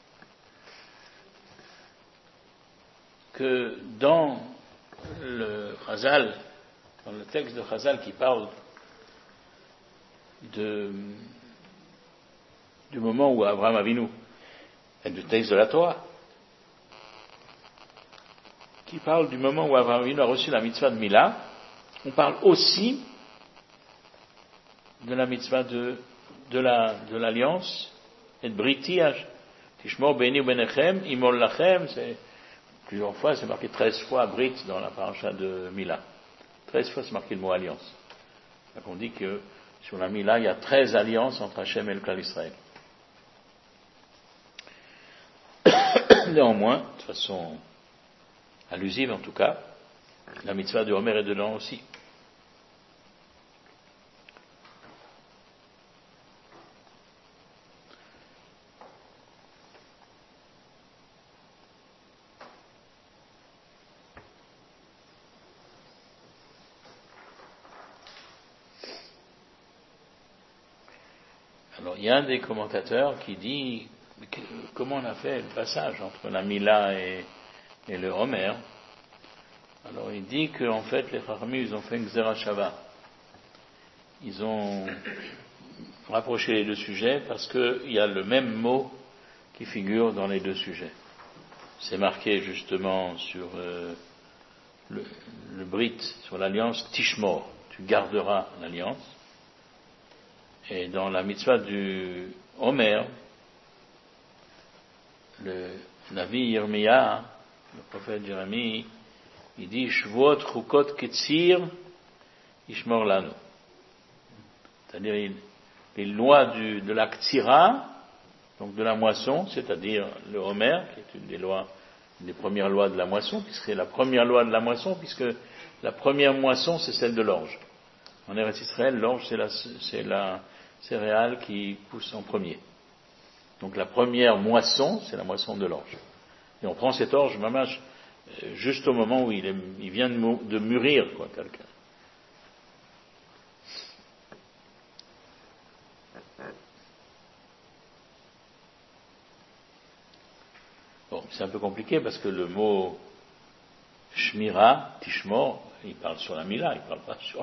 que dans le Chazal, dans le texte de Chazal qui parle du moment où Abraham Avinu, et du texte de la Torah, qui parle du moment où Abraham Avinu a reçu la mitzvah de Mila, on parle aussi de la mitzvah de l'alliance, et de Briti, Tishmor Beni Benechem, Imol Lachem, c'est plusieurs fois, c'est marqué 13 fois Brit dans la paracha de Mila. 13 fois c'est marqué le mot alliance. Donc on dit que sur la Mila, il y a 13 alliances entre Hachem et le clan d'Israël. Néanmoins, de façon allusive en tout cas, la mitzvah de Homer est dedans aussi. Alors il y a un des commentateurs qui dit comment on a fait le passage entre la Mila et le Homer. Alors il dit qu'en fait les Chachamim ils ont fait une Gzera Shava. Ils ont rapproché les deux sujets parce qu'il y a le même mot qui figure dans les deux sujets. C'est marqué justement sur le Brit, sur l'alliance Tishmor, tu garderas l'alliance. Et dans la mitzvah du Homer, le Navi Yirmiyah, le prophète Jérémie, il dit Shvot Chukot Ketzir Ishmor Lanu. C'est-à-dire les lois de la Ktsira, donc de la moisson, c'est-à-dire le Homer, qui est une des premières lois de la moisson, puisque c'est la première loi de la moisson, puisque la première moisson c'est celle de l'orge. En Eretz Israël, l'orge c'est la céréale qui pousse en premier. Donc la première moisson, c'est la moisson de l'orge. Et on prend cet orge, mamash, juste au moment où il vient de mûrir, quoi, quelqu'un. Bon, c'est un peu compliqué parce que le mot shmira, tishmor, il parle sur la mila, il parle pas sur.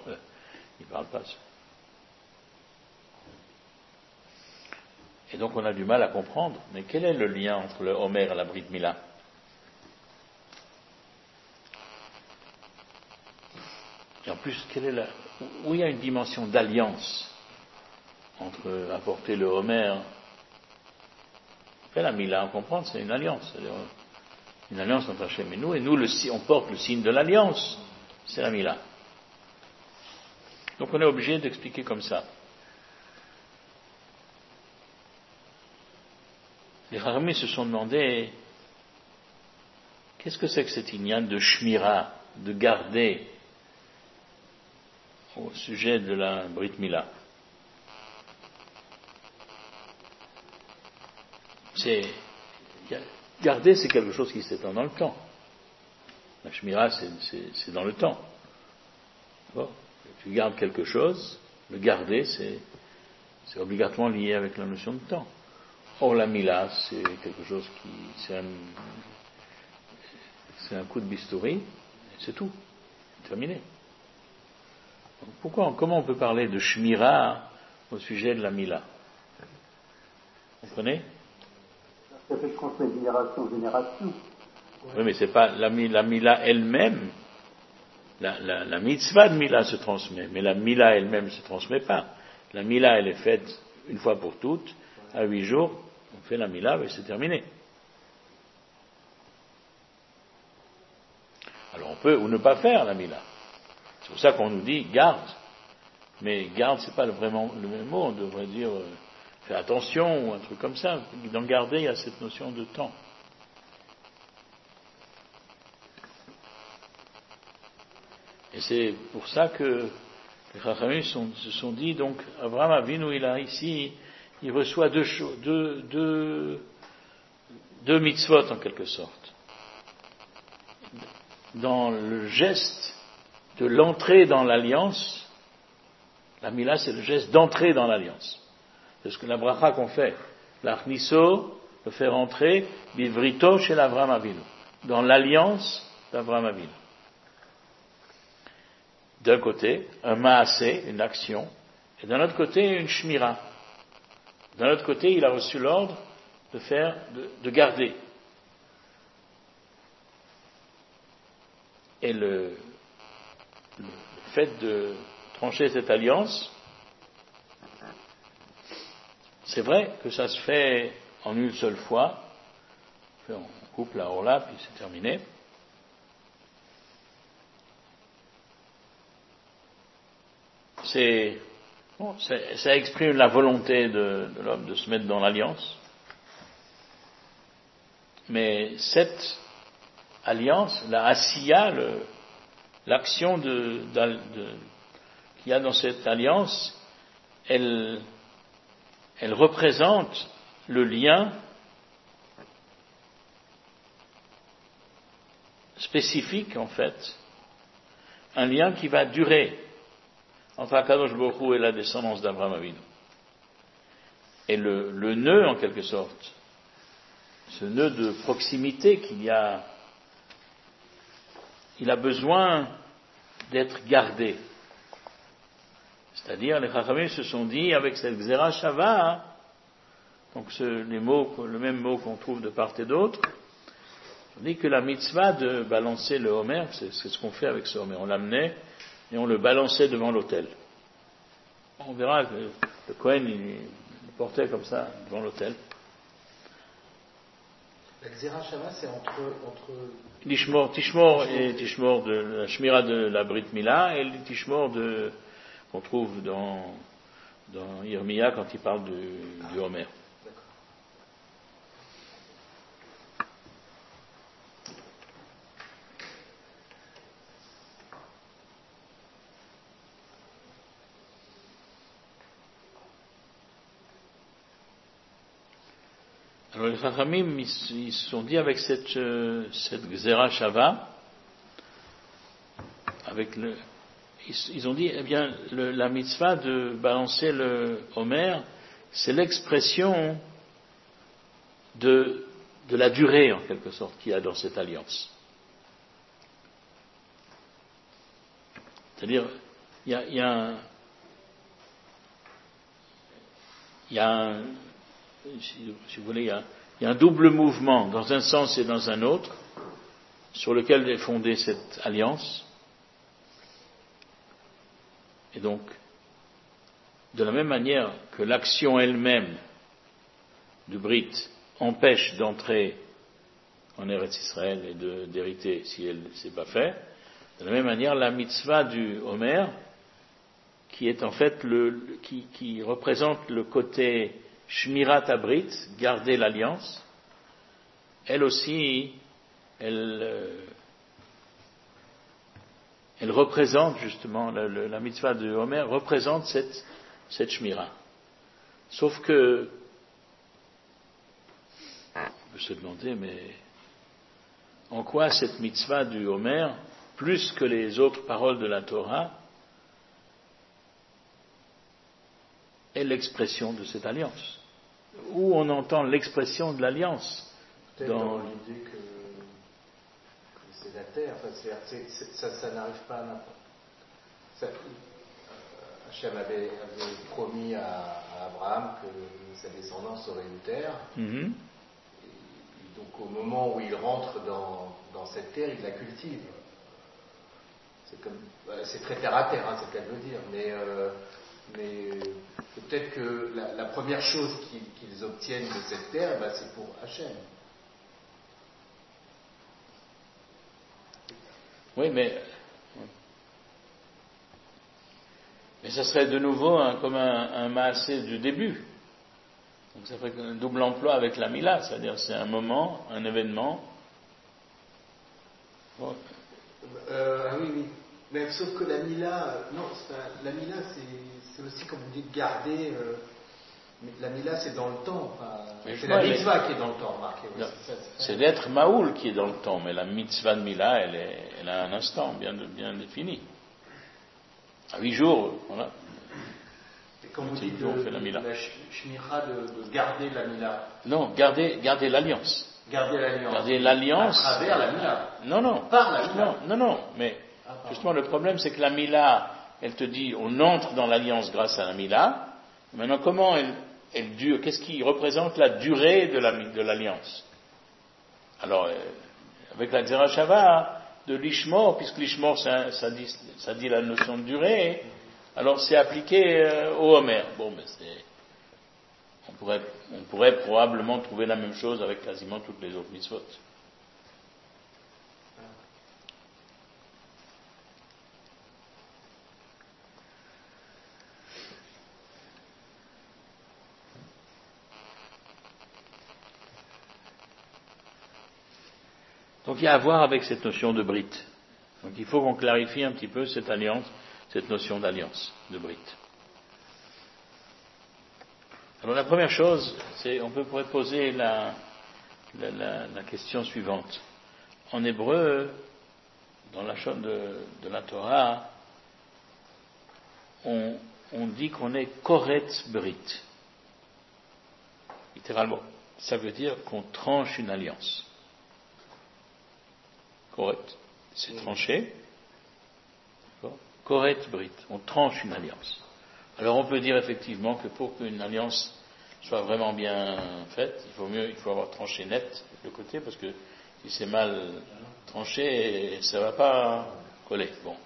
Et donc on a du mal à comprendre. Mais quel est le lien entre le Homer et la Brit Mila? Et en plus, où il y a une dimension d'alliance entre apporter le Homer et la Mila, on comprend, c'est une alliance. C'est-à-dire une alliance entre Hachem et nous on porte le signe de l'alliance, c'est la Mila. Donc on est obligé d'expliquer comme ça. Les Chachamim se sont demandé qu'est-ce que c'est que cet inyan de shmira, de garder au sujet de la Brit Mila. Garder, c'est quelque chose qui s'étend dans le temps. La shmira, c'est dans le temps. Bon, tu gardes quelque chose, le garder, c'est obligatoirement lié avec la notion de temps. Or, la Mila, c'est quelque chose c'est un coup de bistouri, et c'est tout, terminé. Donc, comment on peut parler de Shmira au sujet de la Mila? Vous comprenez? Ça fait transmettre de génération en génération. Oui, mais c'est pas la Mila elle-même. La mitzvah de Mila se transmet, mais la Mila elle-même ne se transmet pas. La Mila, elle est faite une fois pour toutes, à 8 jours, on fait la Mila et c'est terminé. Alors on peut ou ne pas faire la Mila. C'est pour ça qu'on nous dit garde. Mais garde, c'est pas vraiment le même mot, on devrait dire fais attention ou un truc comme ça. Dans garder, il y a cette notion de temps. Et c'est pour ça que les Chachamim se sont dit, donc Abraham Avinu, il reçoit deux mitzvot en quelque sorte. Dans le geste de l'entrée dans l'alliance, la Mila c'est le geste d'entrée dans l'alliance. C'est ce que la bracha qu'on fait. L'achniso, le faire entrer, bivrito chez l'Avraham Avinu. Dans l'alliance d'Avraham Avinu. D'un côté, un maasé, une action, et d'un autre côté, une shmira. D'un autre côté, il a reçu l'ordre de garder. Et le fait de trancher cette alliance, c'est vrai que ça se fait en une seule fois. On coupe la orla, puis c'est terminé. Ça exprime la volonté de l'homme de se mettre dans l'alliance. Mais cette alliance, la asiya, l'action qu'il y a dans cette alliance, elle représente le lien spécifique, en fait, un lien qui va durer entre Akadosh Baruch Hu et la descendance d'Abraham Avinu. Et le nœud, en quelque sorte, ce nœud de proximité il a besoin d'être gardé. C'est-à-dire, les Chachamim se sont dit, avec cette Xera Shava, donc le même mot qu'on trouve de part et d'autre, on dit que la mitzvah de balancer le Homer, c'est ce qu'on fait avec ce Homer. On l'amenait et on le balançait devant l'autel. On verra que le Kohen, il le portait comme ça devant l'autel. La Xera Shava, c'est entre Tishmor de la Shmira de la Brit Mila et le Tishmor qu'on trouve dans Yirmiya quand il parle du Homer. Alors les Chachamim, ils se sont dit avec cette Gzera Shava, ils ont dit, eh bien, la mitzvah de balancer le Homer, c'est l'expression de la durée, en quelque sorte, qu'il y a dans cette alliance. C'est-à-dire, il y a un, si vous voulez, il y a un double mouvement dans un sens et dans un autre sur lequel est fondée cette alliance. Et donc, de la même manière que l'action elle-même du Brit empêche d'entrer en Eretz Israël et d'hériter si elle ne s'est pas fait, de la même manière la mitzvah du Homer, qui est en fait qui représente le côté Shmirat Abrit, garder l'alliance, elle aussi, elle représente justement, la mitzvah de Homer représente cette Shmira. Sauf que, on peut se demander, mais en quoi cette mitzvah du Homer, plus que les autres paroles de la Torah, est l'expression de cette alliance? Où on entend l'expression de l'alliance? Peut-être dans l'idée que c'est la terre, ça n'arrive pas à n'importe. Hachem avait promis à Abraham que sa descendance aurait une terre. Mm-hmm. Et donc au moment où il rentre dans cette terre, il la cultive. C'est très terre à terre, c'est le cas de le dire, mais peut-être que la première chose qu'ils obtiennent de cette terre, c'est pour Hachem. Oui, mais ça serait de nouveau comme un maasé du début. Donc ça ferait un double emploi avec la Mila, c'est-à-dire c'est un moment, un événement. Bon. Oui. Mais sauf que la Mila, la Mila c'est aussi comme vous dites garder. La Mila c'est dans le temps. C'est la mitzvah qui est dans le temps, remarquez. C'est d'être Maoul qui est dans le temps, mais la mitzvah de Mila, elle a un instant bien défini. À 8 jours, voilà. Et comme vous dites, la shmira de garder la Mila. Non, garder l'alliance. Garder l'alliance. Garder l'alliance. À travers la Mila. Non. Par la Mila. Non. Mais justement, le problème, c'est que la Mila, elle te dit, on entre dans l'alliance grâce à la Mila. Maintenant, comment elle dure? Qu'est-ce qui représente la durée de l'alliance? Alors, avec la Gzera Shava de l'Ishmor, puisque l'Ishmor, ça dit la notion de durée, alors c'est appliqué au Homer. Bon, mais on pourrait probablement trouver la même chose avec quasiment toutes les autres mitzvot. Donc il y a à voir avec cette notion de Brit. Donc il faut qu'on clarifie un petit peu cette alliance, cette notion d'alliance, de Brit. Alors la première chose, c'est on pourrait poser la question suivante. En hébreu, dans la chose de la Torah, on dit qu'on est Koret Brit. Littéralement. Ça veut dire qu'on tranche une alliance. Correct, c'est tranché. Correct, Brit, on tranche une alliance. Alors on peut dire effectivement que pour qu'une alliance soit vraiment bien faite, il faut avoir tranché net le côté, parce que si c'est mal tranché, ça ne va pas coller. Bon.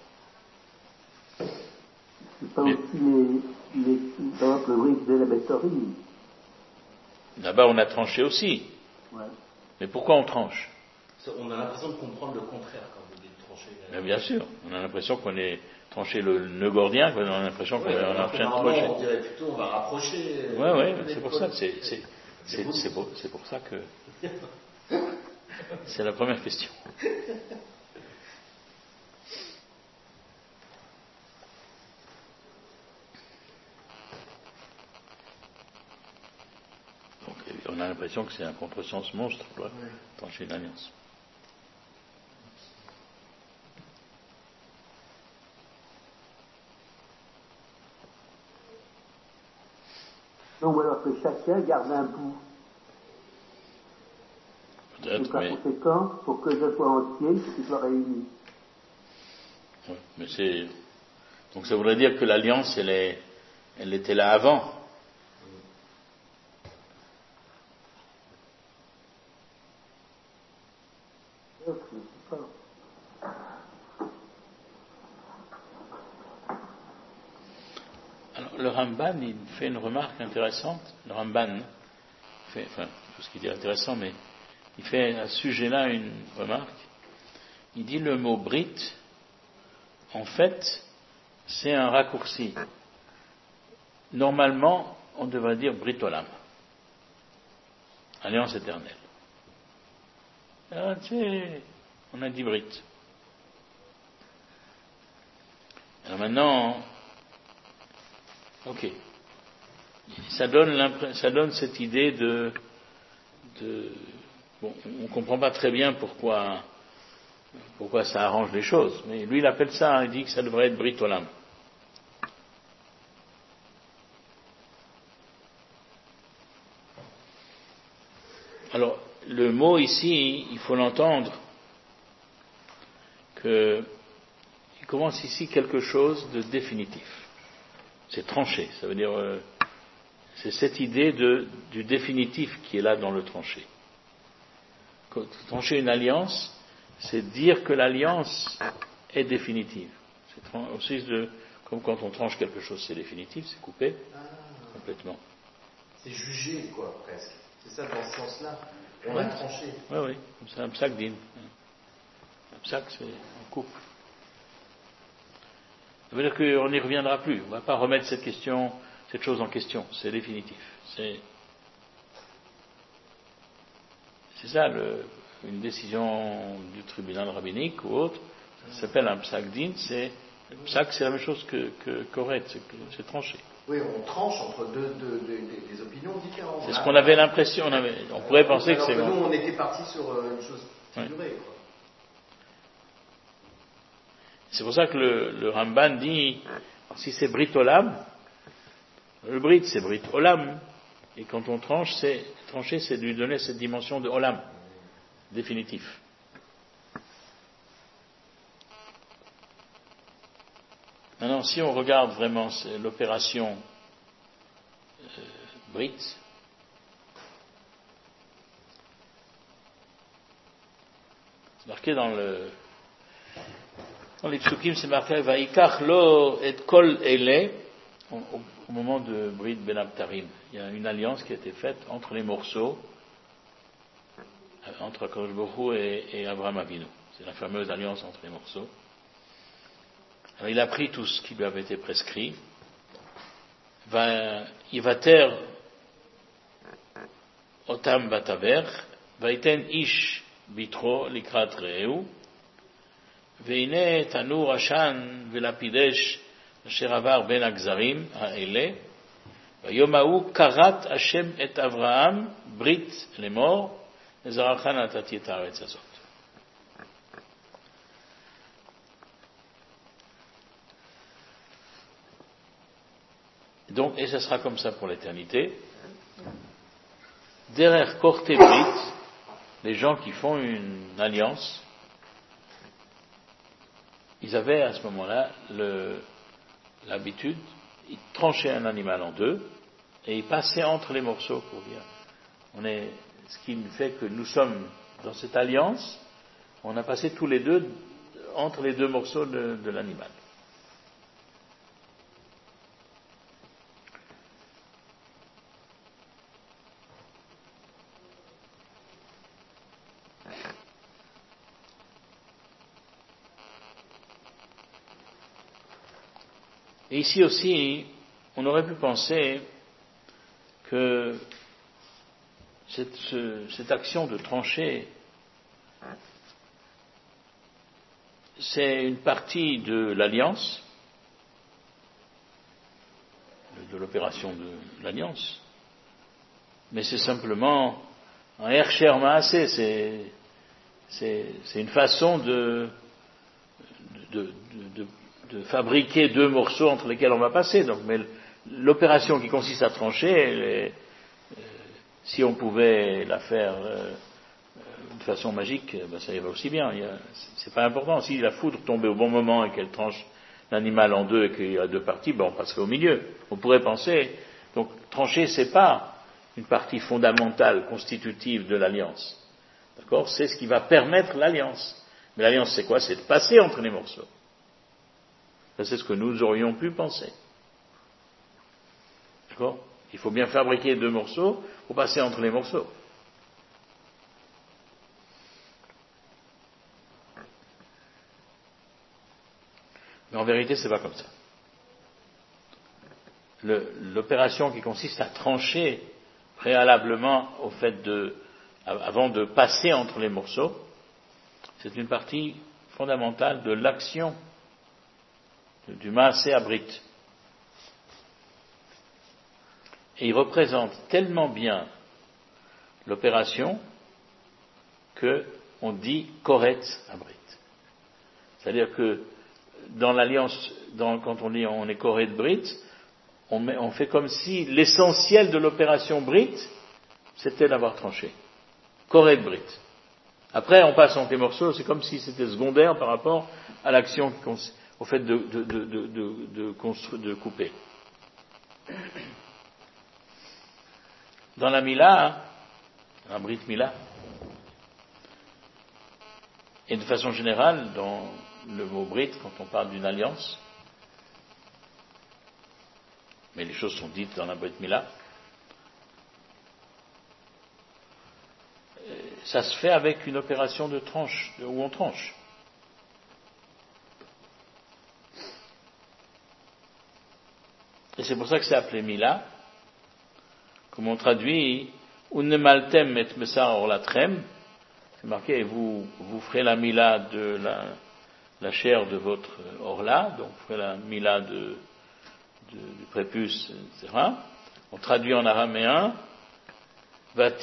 C'est pas aussi par exemple, le Brit de la Bettorim. Là-bas on a tranché aussi. Ouais. Mais pourquoi on tranche? On a l'impression de comprendre le contraire quand vous dites trancher. Mais bien sûr, on a l'impression qu'on est tranché le nœud gordien, on a l'impression qu'on est en train de trancher. On dirait plutôt on va rapprocher. Ouais, c'est pour ça que c'est pour ça que c'est la première question. Donc On a l'impression que c'est un contresens monstre, quoi, Oui. trancher une alliance. Non, ou alors que chacun garde un bout. Et Peut-être, par mais, conséquent, pour que je sois entier, il soit réuni. ouais, mais c'est. Donc ça voudrait dire que l'alliance, elle était là avant. Je sais pas. Alors, le Ramban, il fait une remarque intéressante. Le Ramban fait, enfin, tout ce qu'il dit est intéressant, mais il fait à ce sujet-là une remarque. Il dit le mot Brit, en fait, c'est un raccourci. Normalement, on devrait dire Brit Olam, alliance éternelle. Ah, tu sais, on a dit Brit. Alors maintenant, ok, ça donne cette idée de bon, on ne comprend pas très bien pourquoi ça arrange les choses, mais lui il appelle ça, il dit que ça devrait être Brit Olam. Alors, le mot ici, il faut l'entendre qu'il commence ici quelque chose de définitif. C'est tranché, ça veut dire, c'est cette idée du définitif qui est là dans le tranché. Trancher une alliance, c'est dire que l'alliance est définitive. C'est aussi comme quand on tranche quelque chose, c'est définitif, c'est coupé complètement. C'est jugé, quoi, presque. C'est ça dans ce sens-là. On Ouais. a tranché. Oui, comme ça, un psak din. Un psak, c'est on coupe. Ça veut dire qu'on n'y reviendra plus. On ne va pas remettre cette chose en question. C'est définitif. C'est ça, une décision du tribunal rabbinique ou autre. Ça s'appelle un psak din. Psak, c'est la même chose que correct. C'est tranché. Oui, on tranche entre des opinions différentes. C'est ce qu'on avait l'impression. On pourrait penser que c'est nous, bon. on était parti sur une chose figurée, quoi. C'est pour ça que le Ramban dit, si c'est Brit Olam, le Brit c'est Brit Olam, et quand on trancher c'est lui donner cette dimension de Olam, définitif. Maintenant, si on regarde vraiment l'opération Brit, c'est marqué dans les psukim, c'est marqué Vaikach lo et kol ele au moment de Brit Ben Abtarim. Il y a une alliance qui a été faite entre les morceaux, entre Akadosh Baruch Hu et Abraham Avinu. C'est la fameuse alliance entre les morceaux. Alors il a pris tout ce qui lui avait été prescrit. Yivater otam bataver, vaiten ish bitro likrat reu. והנה תנור עשן ולפידש אשר עבר בין הגזרים האלה ביום ההוא כרת השם את אברהם ברית לאמור לזרעך נתתי את הארץ הזאת. Donc, et ce sera comme ça pour l'éternité. Derrière Korte Brit, les gens qui font une alliance, ils avaient à ce moment-là l'habitude, ils tranchaient un animal en deux et ils passaient entre les morceaux pour dire. Ce qui fait que nous sommes dans cette alliance, on a passé tous les deux entre les deux morceaux de l'animal. Et ici aussi, on aurait pu penser que cette action de trancher, c'est une partie de l'alliance, de l'opération de l'alliance, mais c'est simplement un Hersher Maaseh, c'est une façon de fabriquer deux morceaux entre lesquels on va passer. Donc, mais l'opération qui consiste à trancher, si on pouvait la faire de façon magique, ça irait aussi bien. C'est pas important. Si la foudre tombait au bon moment et qu'elle tranche l'animal en deux et qu'il y a deux parties, on passerait au milieu. On pourrait penser. Donc, trancher, c'est pas une partie fondamentale, constitutive de l'alliance. D'accord ? C'est ce qui va permettre l'alliance. Mais l'alliance, c'est quoi ? C'est de passer entre les morceaux. Ça, c'est ce que nous aurions pu penser. D'accord ? Il faut bien fabriquer deux morceaux pour passer entre les morceaux. Mais en vérité, c'est pas comme ça. L'opération qui consiste à trancher préalablement au fait avant de passer entre les morceaux, c'est une partie fondamentale de l'action du Maaseh Abrit. Et il représente tellement bien l'opération qu'on dit Koret Abrit. C'est-à-dire que dans l'alliance, quand on dit on est Koret Brit, on fait comme si l'essentiel de l'opération Brit, c'était d'avoir tranché. Koret Brit. Après, on passe entre les morceaux, c'est comme si c'était secondaire par rapport à l'action au fait de couper. Dans la Mila, la Brit Mila, et de façon générale, dans le mot Brit, quand on parle d'une alliance, mais les choses sont dites dans la Brit Mila, ça se fait avec une opération de tranche, où on tranche. Et c'est pour ça que c'est appelé Mila, comme on traduit Unnemaltem et Mesar Orlatrem, c'est marqué, vous ferez la Mila de la chair de votre Orla, donc vous ferez la Mila du prépuce, etc. On traduit en araméen, va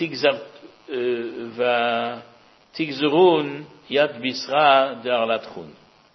tigzerun yad bisra de Arlatrun.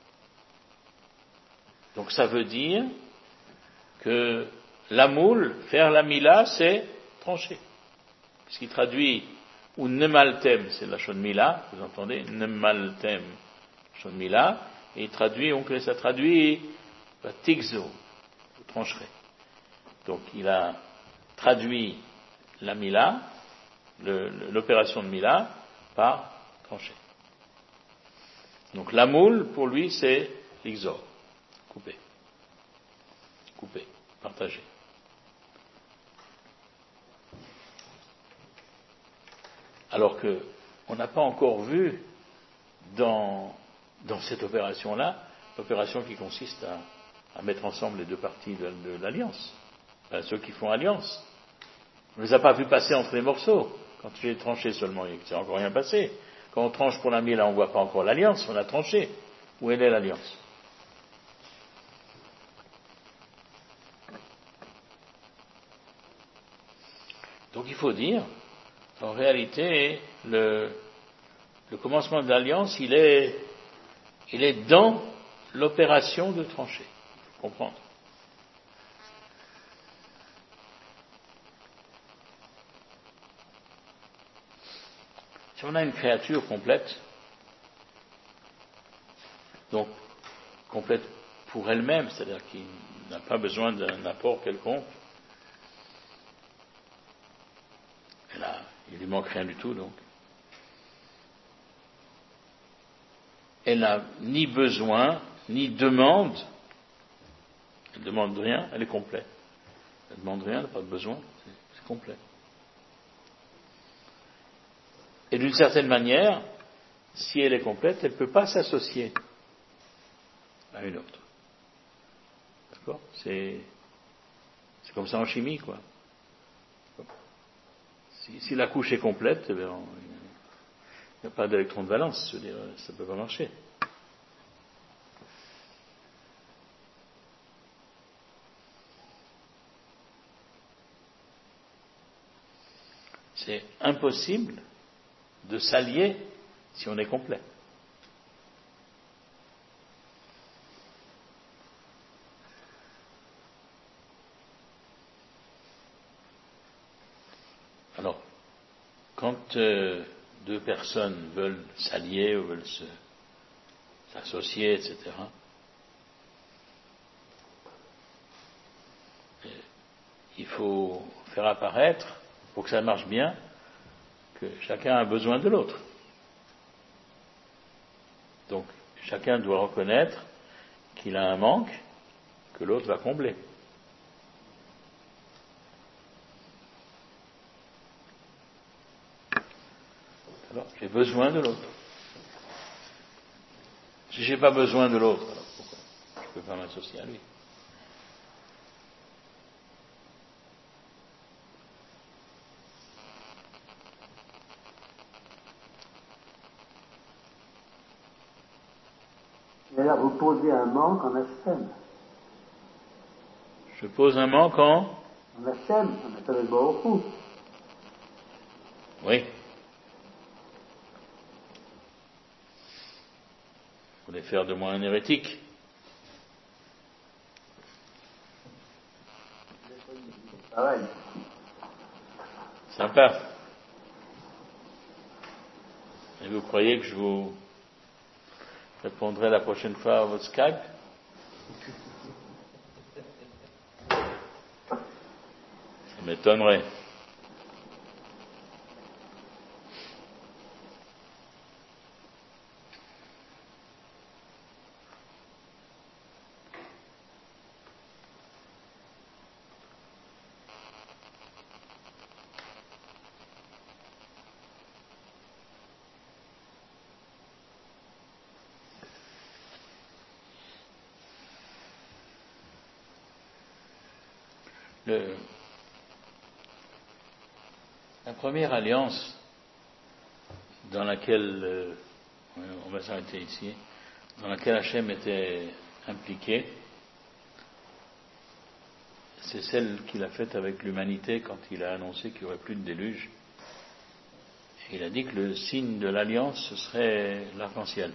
Donc ça veut dire que la moule, faire la Mila, c'est trancher. Ce qui traduit ou nemaltem, c'est la shon Mila, vous entendez, nemaltem, shon Mila, et il traduit, ça traduit, tigzo, vous trancherez. Donc il a traduit la Mila, l'opération de Mila, par trancher. Donc la moule, pour lui, c'est l'ixor, couper, partager. Alors que on n'a pas encore vu dans cette opération-là, l'opération qui consiste à mettre ensemble les deux parties de l'alliance. Ceux qui font alliance. On ne les a pas vus passer entre les morceaux. Quand tu les tranché seulement, il s'est encore rien passé. Quand on tranche pour la Mila, on ne voit pas encore l'alliance, on a tranché. Où est l'alliance ? Donc il faut dire, en réalité, le commencement de l'alliance, il est dans l'opération de trancher. Il faut comprendre. Si on a une créature complète, donc complète pour elle-même, c'est-à-dire qui n'a pas besoin d'un apport quelconque, il lui manque rien du tout, donc. Elle n'a ni besoin, ni demande. Elle ne demande rien, elle est complète. Elle ne demande rien, elle n'a pas de besoin, c'est complet. Et d'une certaine manière, si elle est complète, elle ne peut pas s'associer à une autre. D'accord ? C'est comme ça en chimie, quoi. Si la couche est complète, il n'y a pas d'électron de valence, je veux dire, ça ne peut pas marcher. c'est impossible de s'allier si on est complet. Alors, quand deux personnes veulent s'allier ou veulent s'associer, etc., il faut faire apparaître, pour que ça marche bien, que chacun a besoin de l'autre. Donc, chacun doit reconnaître qu'il a un manque que l'autre va combler. Alors, j'ai besoin de l'autre. Si j'ai pas besoin de l'autre, alors pourquoi je ne peux pas m'associer à lui? Et là, vous posez un manque en Hachem. Je pose un manque en Hachem est Baruch Hu. Oui. Vous voulez faire de moi un hérétique? Pareil. Sympa. Et vous croyez que je vous répondrai la prochaine fois à votre Skype? Ça m'étonnerait. La première alliance dans laquelle, on va s'arrêter ici, dans laquelle Hachem était impliqué, c'est celle qu'il a faite avec l'humanité quand il a annoncé qu'il n'y aurait plus de déluge. Et il a dit que le signe de l'alliance, ce serait l'arc-en-ciel.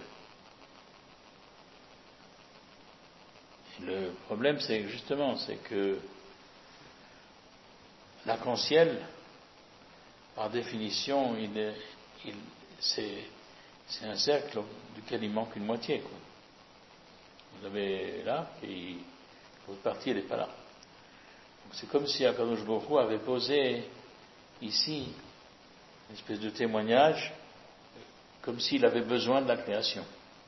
Et le problème, c'est que l'arc-en-ciel, par définition, c'est un cercle duquel il manque une moitié, quoi. Vous avez l'arc et l'autre partie, elle n'est pas là. Donc c'est comme si Akadosh Baruch Hu avait posé ici une espèce de témoignage, comme s'il avait besoin de la création.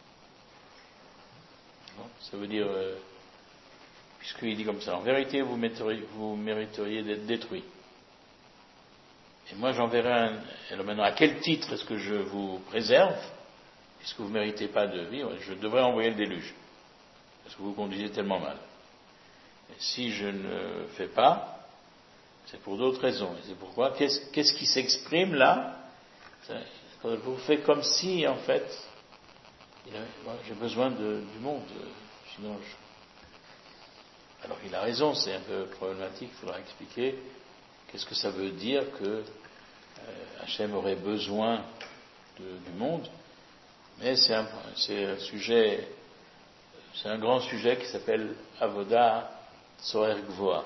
Bon, ça veut dire, puisqu'il dit comme ça, en vérité, vous mériteriez d'être détruits. Et moi j'enverrai alors maintenant, à quel titre est-ce que je vous préserve, puisque vous ne méritez pas de vivre? Je devrais envoyer le déluge, parce que vous conduisez tellement mal. Et si je ne fais pas, c'est pour d'autres raisons. Et c'est pourquoi, qu'est-ce qui s'exprime là? Vous faites comme si, en fait, j'ai besoin du monde, sinon Alors il a raison, c'est un peu problématique, il faudra expliquer qu'est-ce que ça veut dire que Hachem aurait besoin du monde, mais c'est un sujet, c'est un grand sujet qui s'appelle Avoda Tzorer Gvoa.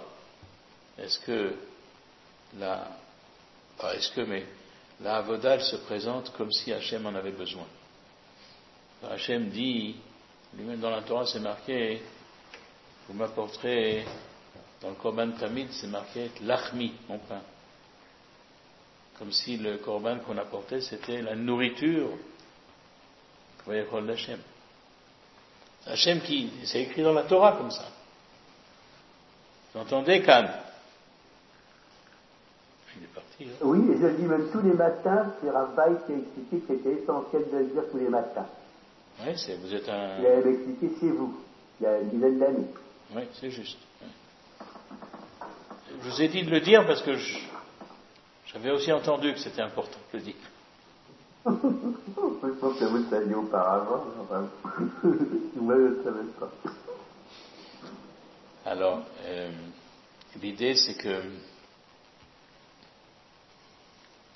Mais la Avoda, elle se présente comme si Hachem en avait besoin. Alors Hachem dit, lui-même dans la Torah, c'est marqué, vous m'apporterez, dans le Korban Tamid, c'est marqué Lachmi, mon pain. Comme si le Korban qu'on apportait, c'était la nourriture, voyez le rôle d'Hachem. Hachem c'est écrit dans la Torah comme ça. Vous entendez, Khan? Il est parti. Hein? Oui, et je le dis même tous les matins, c'est Rabbi qui a expliqué que c'était essentiel de le dire tous les matins. Oui, vous êtes un... Il avait expliqué chez vous, il y a une dizaine d'années. Oui, c'est juste. Oui. Je vous ai dit de le dire parce que j'avais aussi entendu que c'était important de le dire. Je pense que vous le saviez auparavant, enfin, moi je ne le savais pas. Alors, l'idée c'est que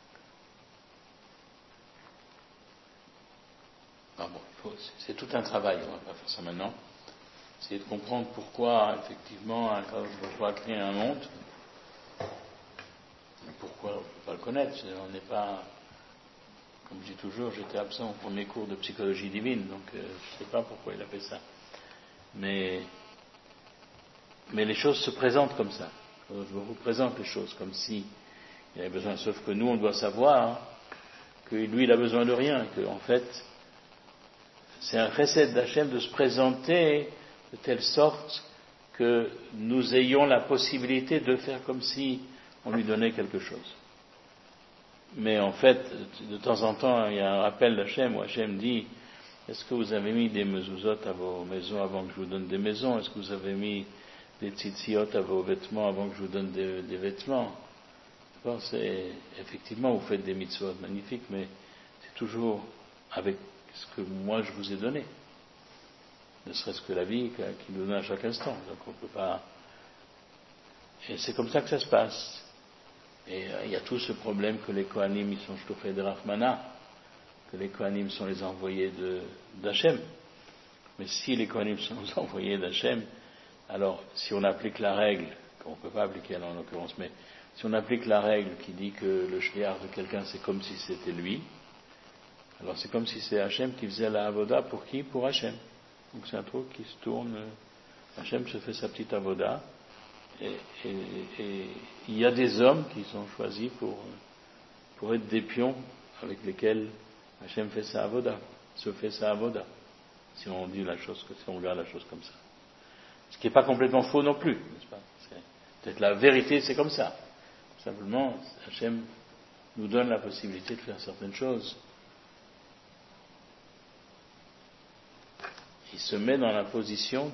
tout un travail, on ne va pas faire ça maintenant. Essayer de comprendre pourquoi, effectivement, quand on doit créer un monde, pourquoi on ne peut pas le connaître. On n'est pas, comme je dis toujours, j'étais absent au premier cours de psychologie divine, donc je ne sais pas pourquoi il a fait ça. Mais les choses se présentent comme ça. Je vous présente les choses comme si il avait besoin, sauf que nous, on doit savoir que lui, il a besoin de rien, que en fait, c'est un chesed d'Hachem de se présenter de telle sorte que nous ayons la possibilité de faire comme si on lui donnait quelque chose. Mais en fait, de temps en temps, il y a un rappel d'Hachem où Hachem dit: est-ce que vous avez mis des mezuzot à vos maisons avant que je vous donne des maisons? Est-ce que vous avez mis des tzitziot à vos vêtements avant que je vous donne des vêtements? Bon, effectivement, vous faites des mitzvot magnifiques, mais c'est toujours avec ce que moi je vous ai donné. Ne serait-ce que la vie qui nous donne à chaque instant. Donc on ne peut pas. Et c'est comme ça que ça se passe. Et il y a tout ce problème que les Kohanim, ils sont shtouchei de Rachmana, que les Kohanim sont les envoyés d'Hachem. Mais si les Kohanim sont les envoyés d'Hachem, alors si on applique la règle, qu'on ne peut pas appliquer en l'occurrence, mais si on applique la règle qui dit que le shliach de quelqu'un c'est comme si c'était lui, alors c'est comme si c'est Hachem qui faisait la avoda pour qui? Pour Hachem. Donc c'est un truc qui se tourne. Hachem se fait sa petite avoda. Et il y a des hommes qui sont choisis pour être des pions avec lesquels Hachem fait sa avoda, se fait sa avoda. Si on dit la chose, si on regarde la chose comme ça. Ce qui n'est pas complètement faux non plus, n'est-ce pas? Peut-être la vérité, c'est comme ça. Simplement, Hachem nous donne la possibilité de faire certaines choses. Il se met dans la position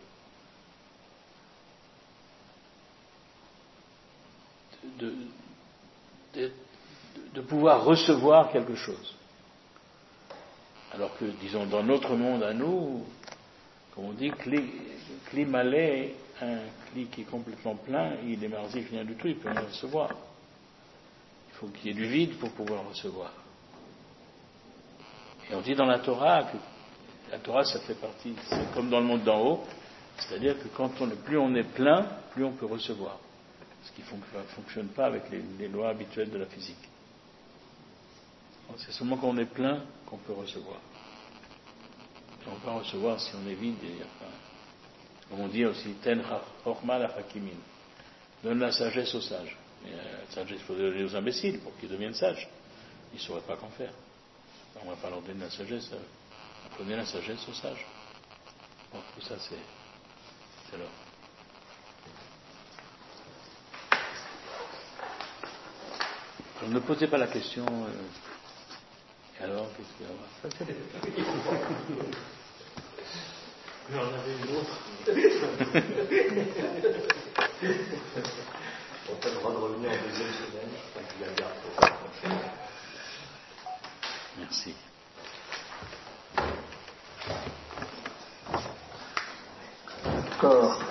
de pouvoir recevoir quelque chose. Alors que, disons, dans notre monde à nous, comme on dit, cli malais, un cli qui est complètement plein, il est marzif, rien du tout, il peut rien recevoir. Il faut qu'il y ait du vide pour pouvoir recevoir. Et on dit dans la Torah que la Torah, ça fait partie, c'est comme dans le monde d'en haut, c'est-à-dire que plus on est plein, plus on peut recevoir. Ce qui ne fonctionne pas avec les lois habituelles de la physique. Donc, c'est seulement quand on est plein qu'on peut recevoir. On ne peut pas recevoir si on est vide. Comme on dit aussi, ten chorma la hakimin. Donne la sagesse aux sages. Mais la sagesse, il faut donner aux imbéciles pour qu'ils deviennent sages. Ils ne sauraient pas qu'en faire. On ne va pas leur donner la sagesse. Donner la sagesse aux sages. Bon, tout ça, c'est là. Alors, ne posez pas la question. Et alors, qu'est-ce qu'il y a? J'en avais une autre. On n'a pas le droit de revenir en deuxième semaine. Il y a bien. Merci. Corps.